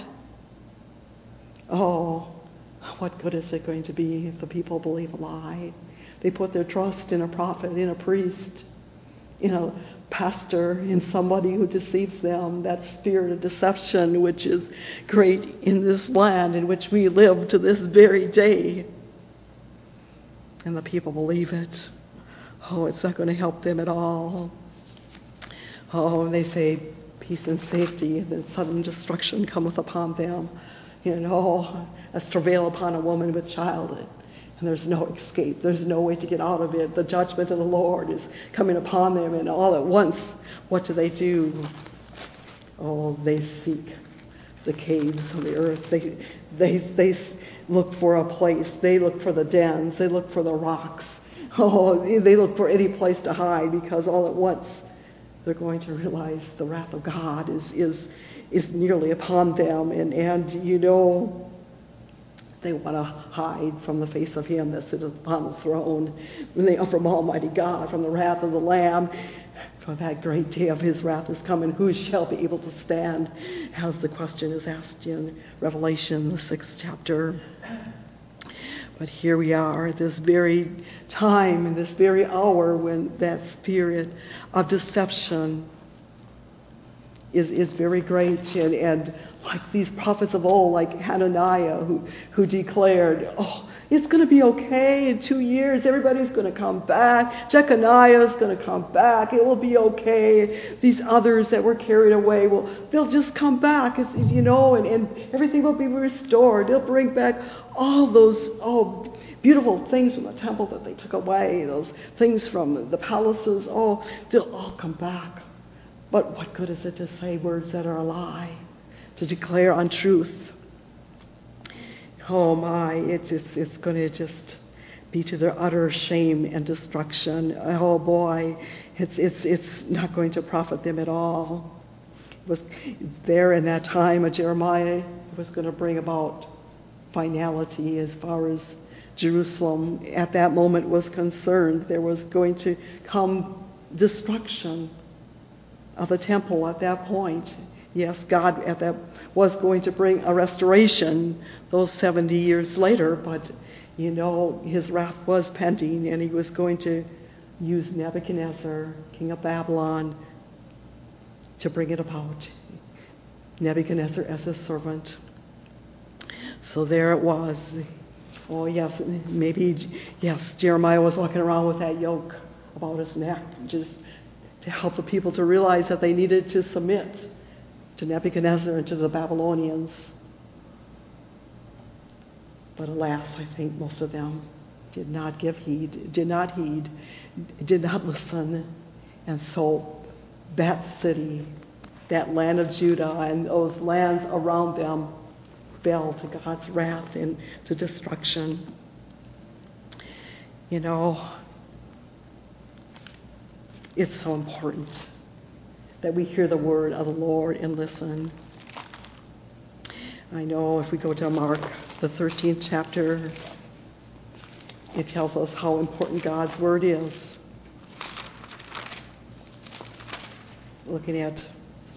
Oh, what good is it going to be if the people believe a lie? They put their trust in a prophet, in a priest, in a pastor, in somebody who deceives them. That spirit of deception which is great in this land in which we live to this very day. And the people believe it. Oh, it's not going to help them at all. Oh, and they say peace and safety, and then sudden destruction cometh upon them. You know, as travail upon a woman with child, and there's no escape. There's no way to get out of it. The judgment of the Lord is coming upon them, and all at once, what do they do? Oh, they seek the caves of the earth. They, they, they look for a place. They look for the dens. They look for the rocks. Oh, they look for any place to hide, because all at once they're going to realize the wrath of God is is is nearly upon them, and and you know, they want to hide from the face of Him that sitteth upon the throne, and they from Almighty God, from the wrath of the Lamb. For that great day of His wrath is coming. Who shall be able to stand? As the question is asked in Revelation, the sixth chapter. But here we are at this very time, in this very hour, when that spirit of deception is, is very great. And, and like these prophets of old, like Hananiah, who, who declared, oh, it's going to be okay in two years. Everybody's going to come back. Jeconiah is going to come back. It will be okay. These others that were carried away, well, they'll just come back, it's, you know, and, and everything will be restored. They'll bring back all those oh, beautiful things from the temple that they took away, those things from the palaces. Oh, they'll all come back. But what good is it to say words that are a lie, to declare untruth? Oh my, it's just, it's going to just be to their utter shame and destruction. Oh boy, it's it's it's not going to profit them at all. It was there in that time of Jeremiah, it was going to bring about finality as far as Jerusalem at that moment was concerned. There was going to come destruction of the temple at that point. Yes, God at that was going to bring a restoration those seventy years later, but you know, his wrath was pending, and he was going to use Nebuchadnezzar, king of Babylon, to bring it about. Nebuchadnezzar as his servant. So there it was. Oh yes, maybe, yes, Jeremiah was walking around with that yoke about his neck, just to help the people to realize that they needed to submit to Nebuchadnezzar and to the Babylonians. But alas, I think most of them did not give heed, did not heed, did not listen. And so that city, that land of Judah and those lands around them fell to God's wrath and to destruction. You know, it's so important that we hear the word of the Lord and listen. I know if we go to Mark, the thirteenth chapter, it tells us how important God's word is. Looking at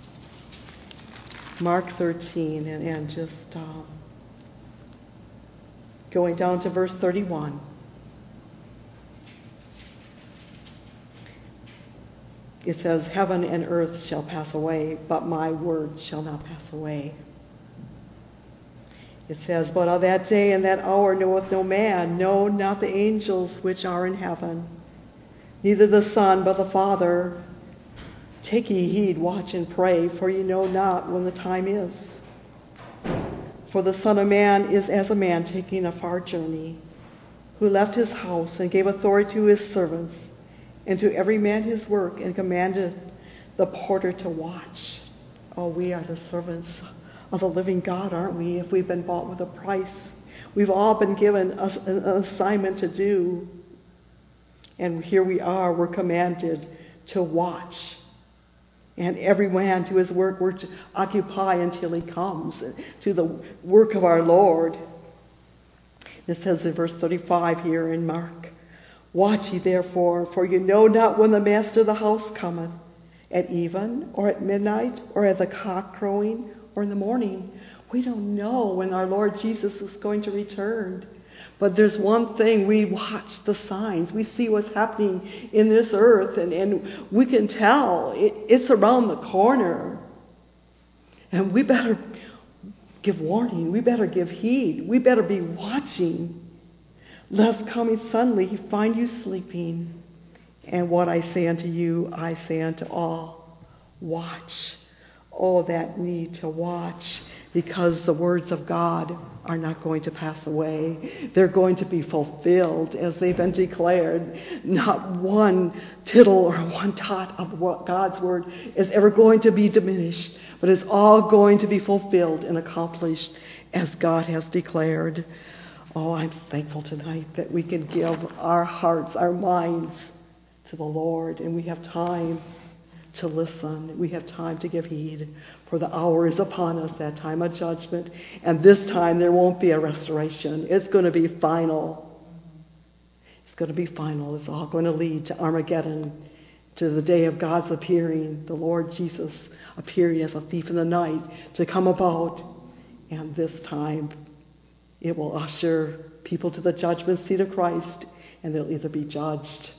Mark thirteen and, and just uh, going down to verse thirty-one. It says, heaven and earth shall pass away, but my words shall not pass away. It says, but of that day and that hour knoweth no man, no, not the angels which are in heaven, neither the Son, but the Father. Take ye heed, watch and pray, for ye know not when the time is. For the Son of Man is as a man taking a far journey, who left his house and gave authority to his servants, and to every man his work, and commanded the porter to watch. Oh, we are the servants of the living God, aren't we? If we've been bought with a price, we've all been given a, an assignment to do. And here we are, we're commanded to watch. And every man to his work, we're to occupy until he comes, to the work of our Lord. It says in verse thirty-five here in Mark, watch ye therefore, for you know not when the master of the house cometh, at even, or at midnight, or at the cock crowing, or in the morning. We don't know when our Lord Jesus is going to return. But there's one thing, we watch the signs. We see what's happening in this earth, and, and we can tell it, it's around the corner. And we better give warning. We better give heed. We better be watching, lest coming suddenly he find you sleeping. And what I say unto you, I say unto all, watch. Oh, that need to watch, because the words of God are not going to pass away. They're going to be fulfilled as they've been declared. Not one tittle or one dot of what God's word is ever going to be diminished, but it's all going to be fulfilled and accomplished as God has declared. Oh, I'm thankful tonight that we can give our hearts, our minds to the Lord, and we have time to listen. We have time to give heed, for the hour is upon us, that time of judgment. And this time there won't be a restoration. It's going to be final. It's going to be final. It's all going to lead to Armageddon, to the day of God's appearing, the Lord Jesus appearing as a thief in the night to come about. And this time It will usher people to the judgment seat of Christ, and they'll either be judged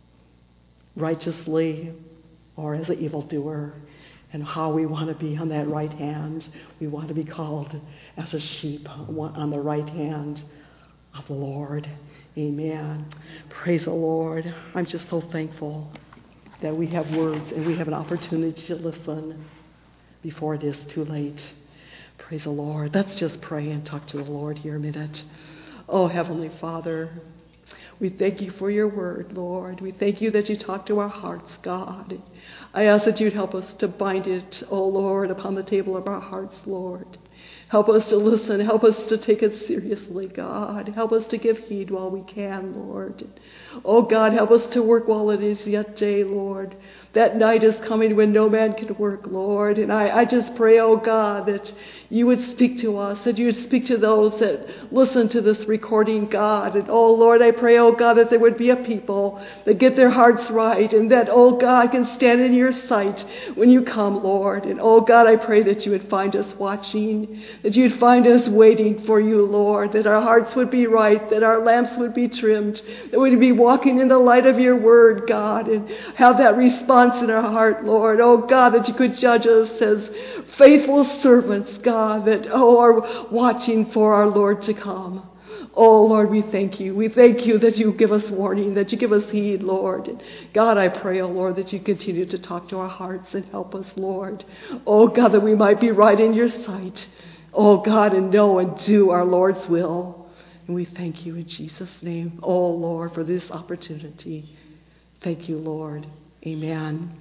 righteously or as an evildoer. And how we want to be on that right hand. We want to be called as a sheep on the right hand of the Lord. Amen. Praise the Lord. I'm just so thankful that we have words and we have an opportunity to listen before it is too late. Praise the Lord. Let's just pray and talk to the Lord here a minute. Oh, Heavenly Father, we thank you for your word, Lord. We thank you that you talk to our hearts, God. I ask that you'd help us to bind it, oh Lord, upon the table of our hearts, Lord. Help us to listen. Help us to take it seriously, God. Help us to give heed while we can, Lord. Oh God, help us to work while it is yet day, Lord. That night is coming when no man can work, Lord. And I, I just pray, oh God, that you would speak to us, that you would speak to those that listen to this recording, God. And oh Lord, I pray, oh God, that there would be a people that get their hearts right and that, oh God, can stand in your sight when you come, Lord. And oh God, I pray that you would find us watching, that you'd find us waiting for you, Lord, that our hearts would be right, that our lamps would be trimmed, that we'd be walking in the light of your word, God, and have that response in our heart, Lord. Oh God, that you could judge us as faithful servants, God, that, oh, are watching for our Lord to come. Oh Lord, we thank you. We thank you that you give us warning, that you give us heed, Lord. And God, I pray, oh Lord, that you continue to talk to our hearts and help us, Lord. Oh God, that we might be right in your sight. Oh God, and know and do our Lord's will. And we thank you in Jesus' name, oh Lord, for this opportunity. Thank you, Lord. Amen.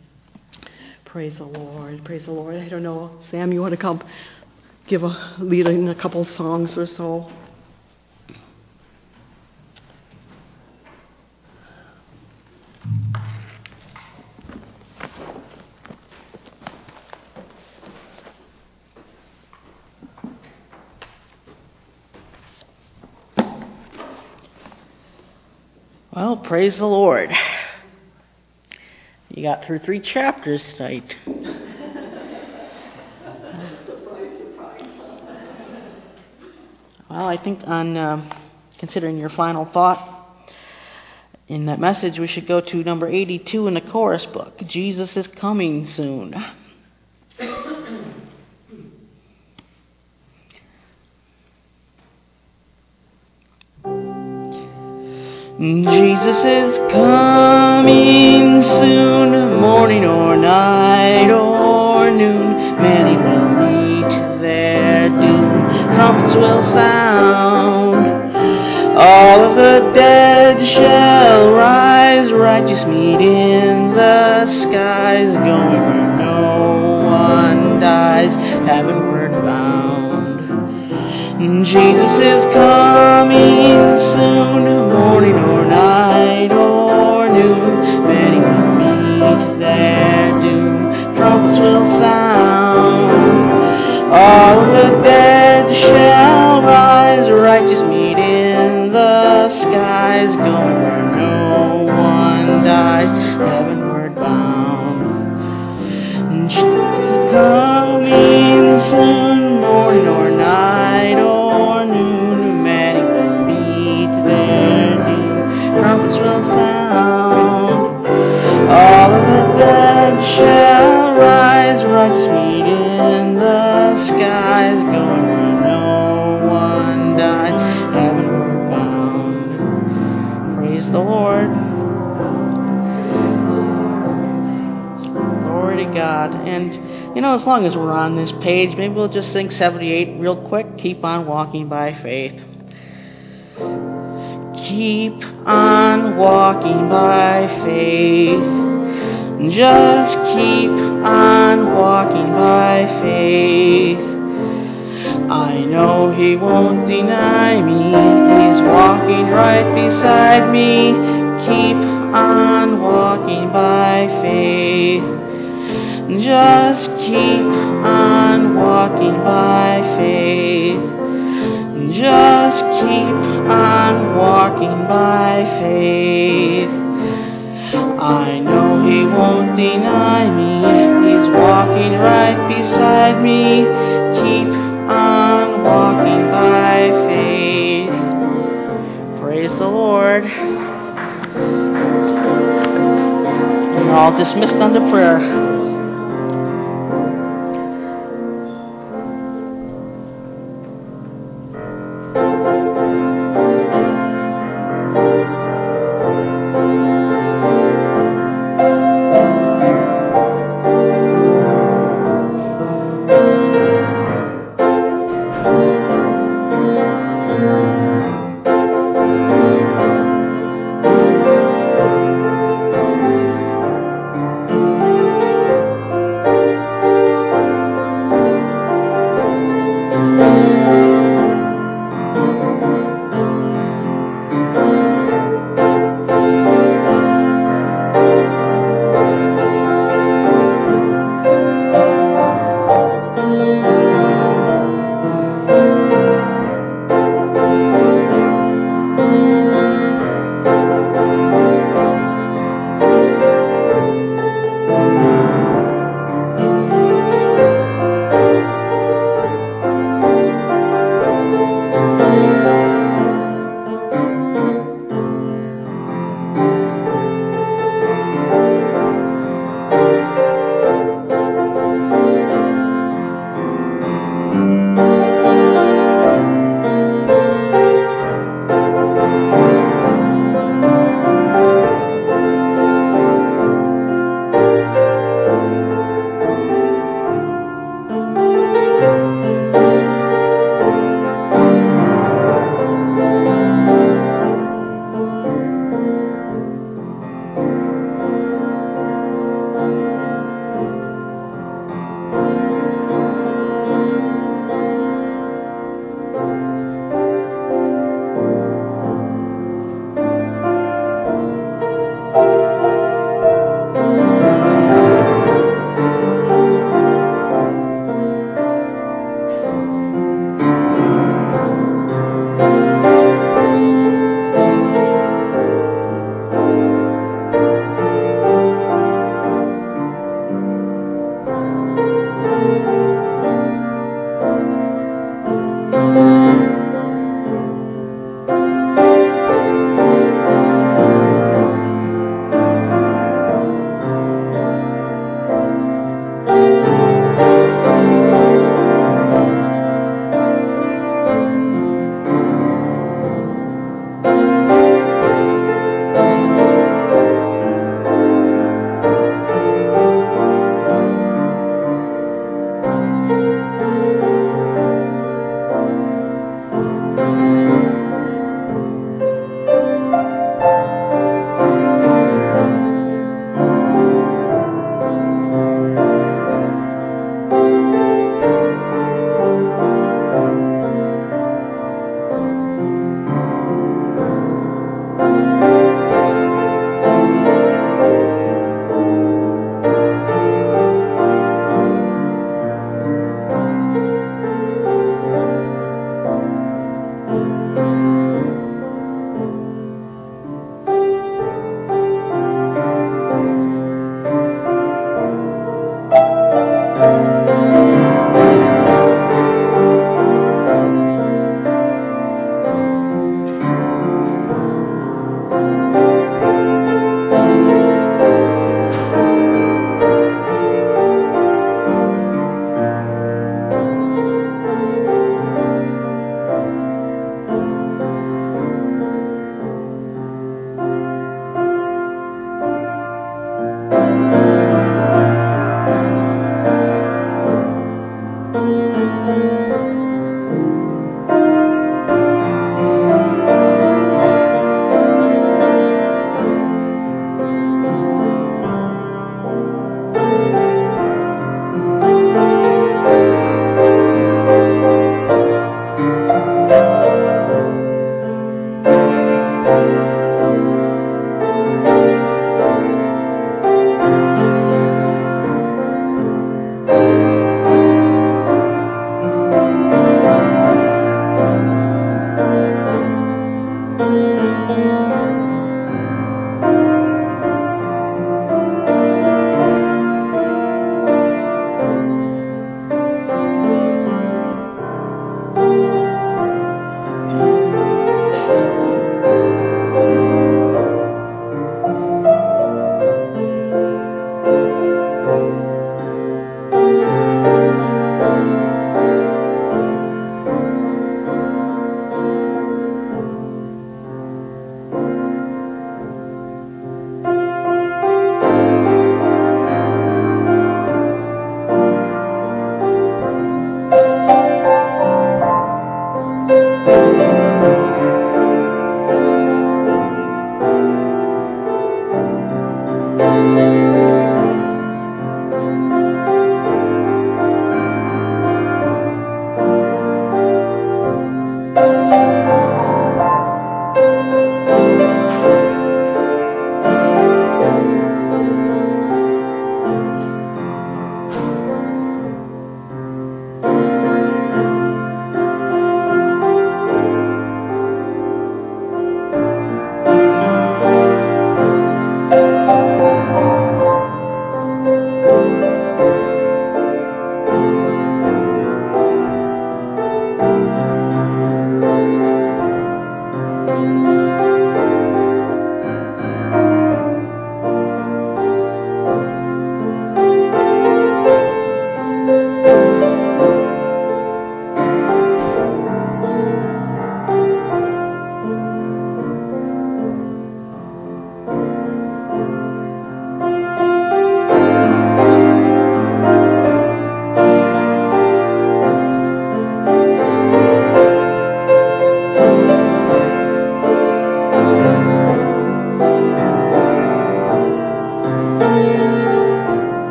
Praise the Lord. Praise the Lord. I don't know, Sam, you want to come give a lead in a couple songs or so? Well, praise the Lord. You got through three chapters tonight. Well, I think on uh, considering your final thought in that message, we should go to number eighty-two in the chorus book. Jesus is coming soon. Jesus is coming soon, morning or night or noon. Many will meet their doom. Trumpets will sound. All of the dead shall rise. Righteous meet in the skies, going where no one dies, heavenward bound. Jesus is coming soon, morning or night or noon. Many will meet their doom. Trumpets will sound. All of the dead shall rise. Righteous meet in the skies, going where no one dies, heavenward bound. Jesus is coming soon, morning or night or noon. Many will meet their doom. Trumpets will sound. All of the dead shall rise. Righteous meet in the skies, going where no one dies, heavenward bound. Praise the Lord. Glory to God. And you know, as long as we're on this page, maybe we'll just sing seventy-eight real quick. Keep on walking by faith. Keep on walking by faith. Just keep on walking by faith. I know he won't deny me. He's walking right beside me. Keep on walking by faith. Just keep on walking by faith. Just keep on walking by faith. I know he won't deny me. He's walking right beside me. Keep on walking by faith. Lord. And you're all dismissed unto prayer.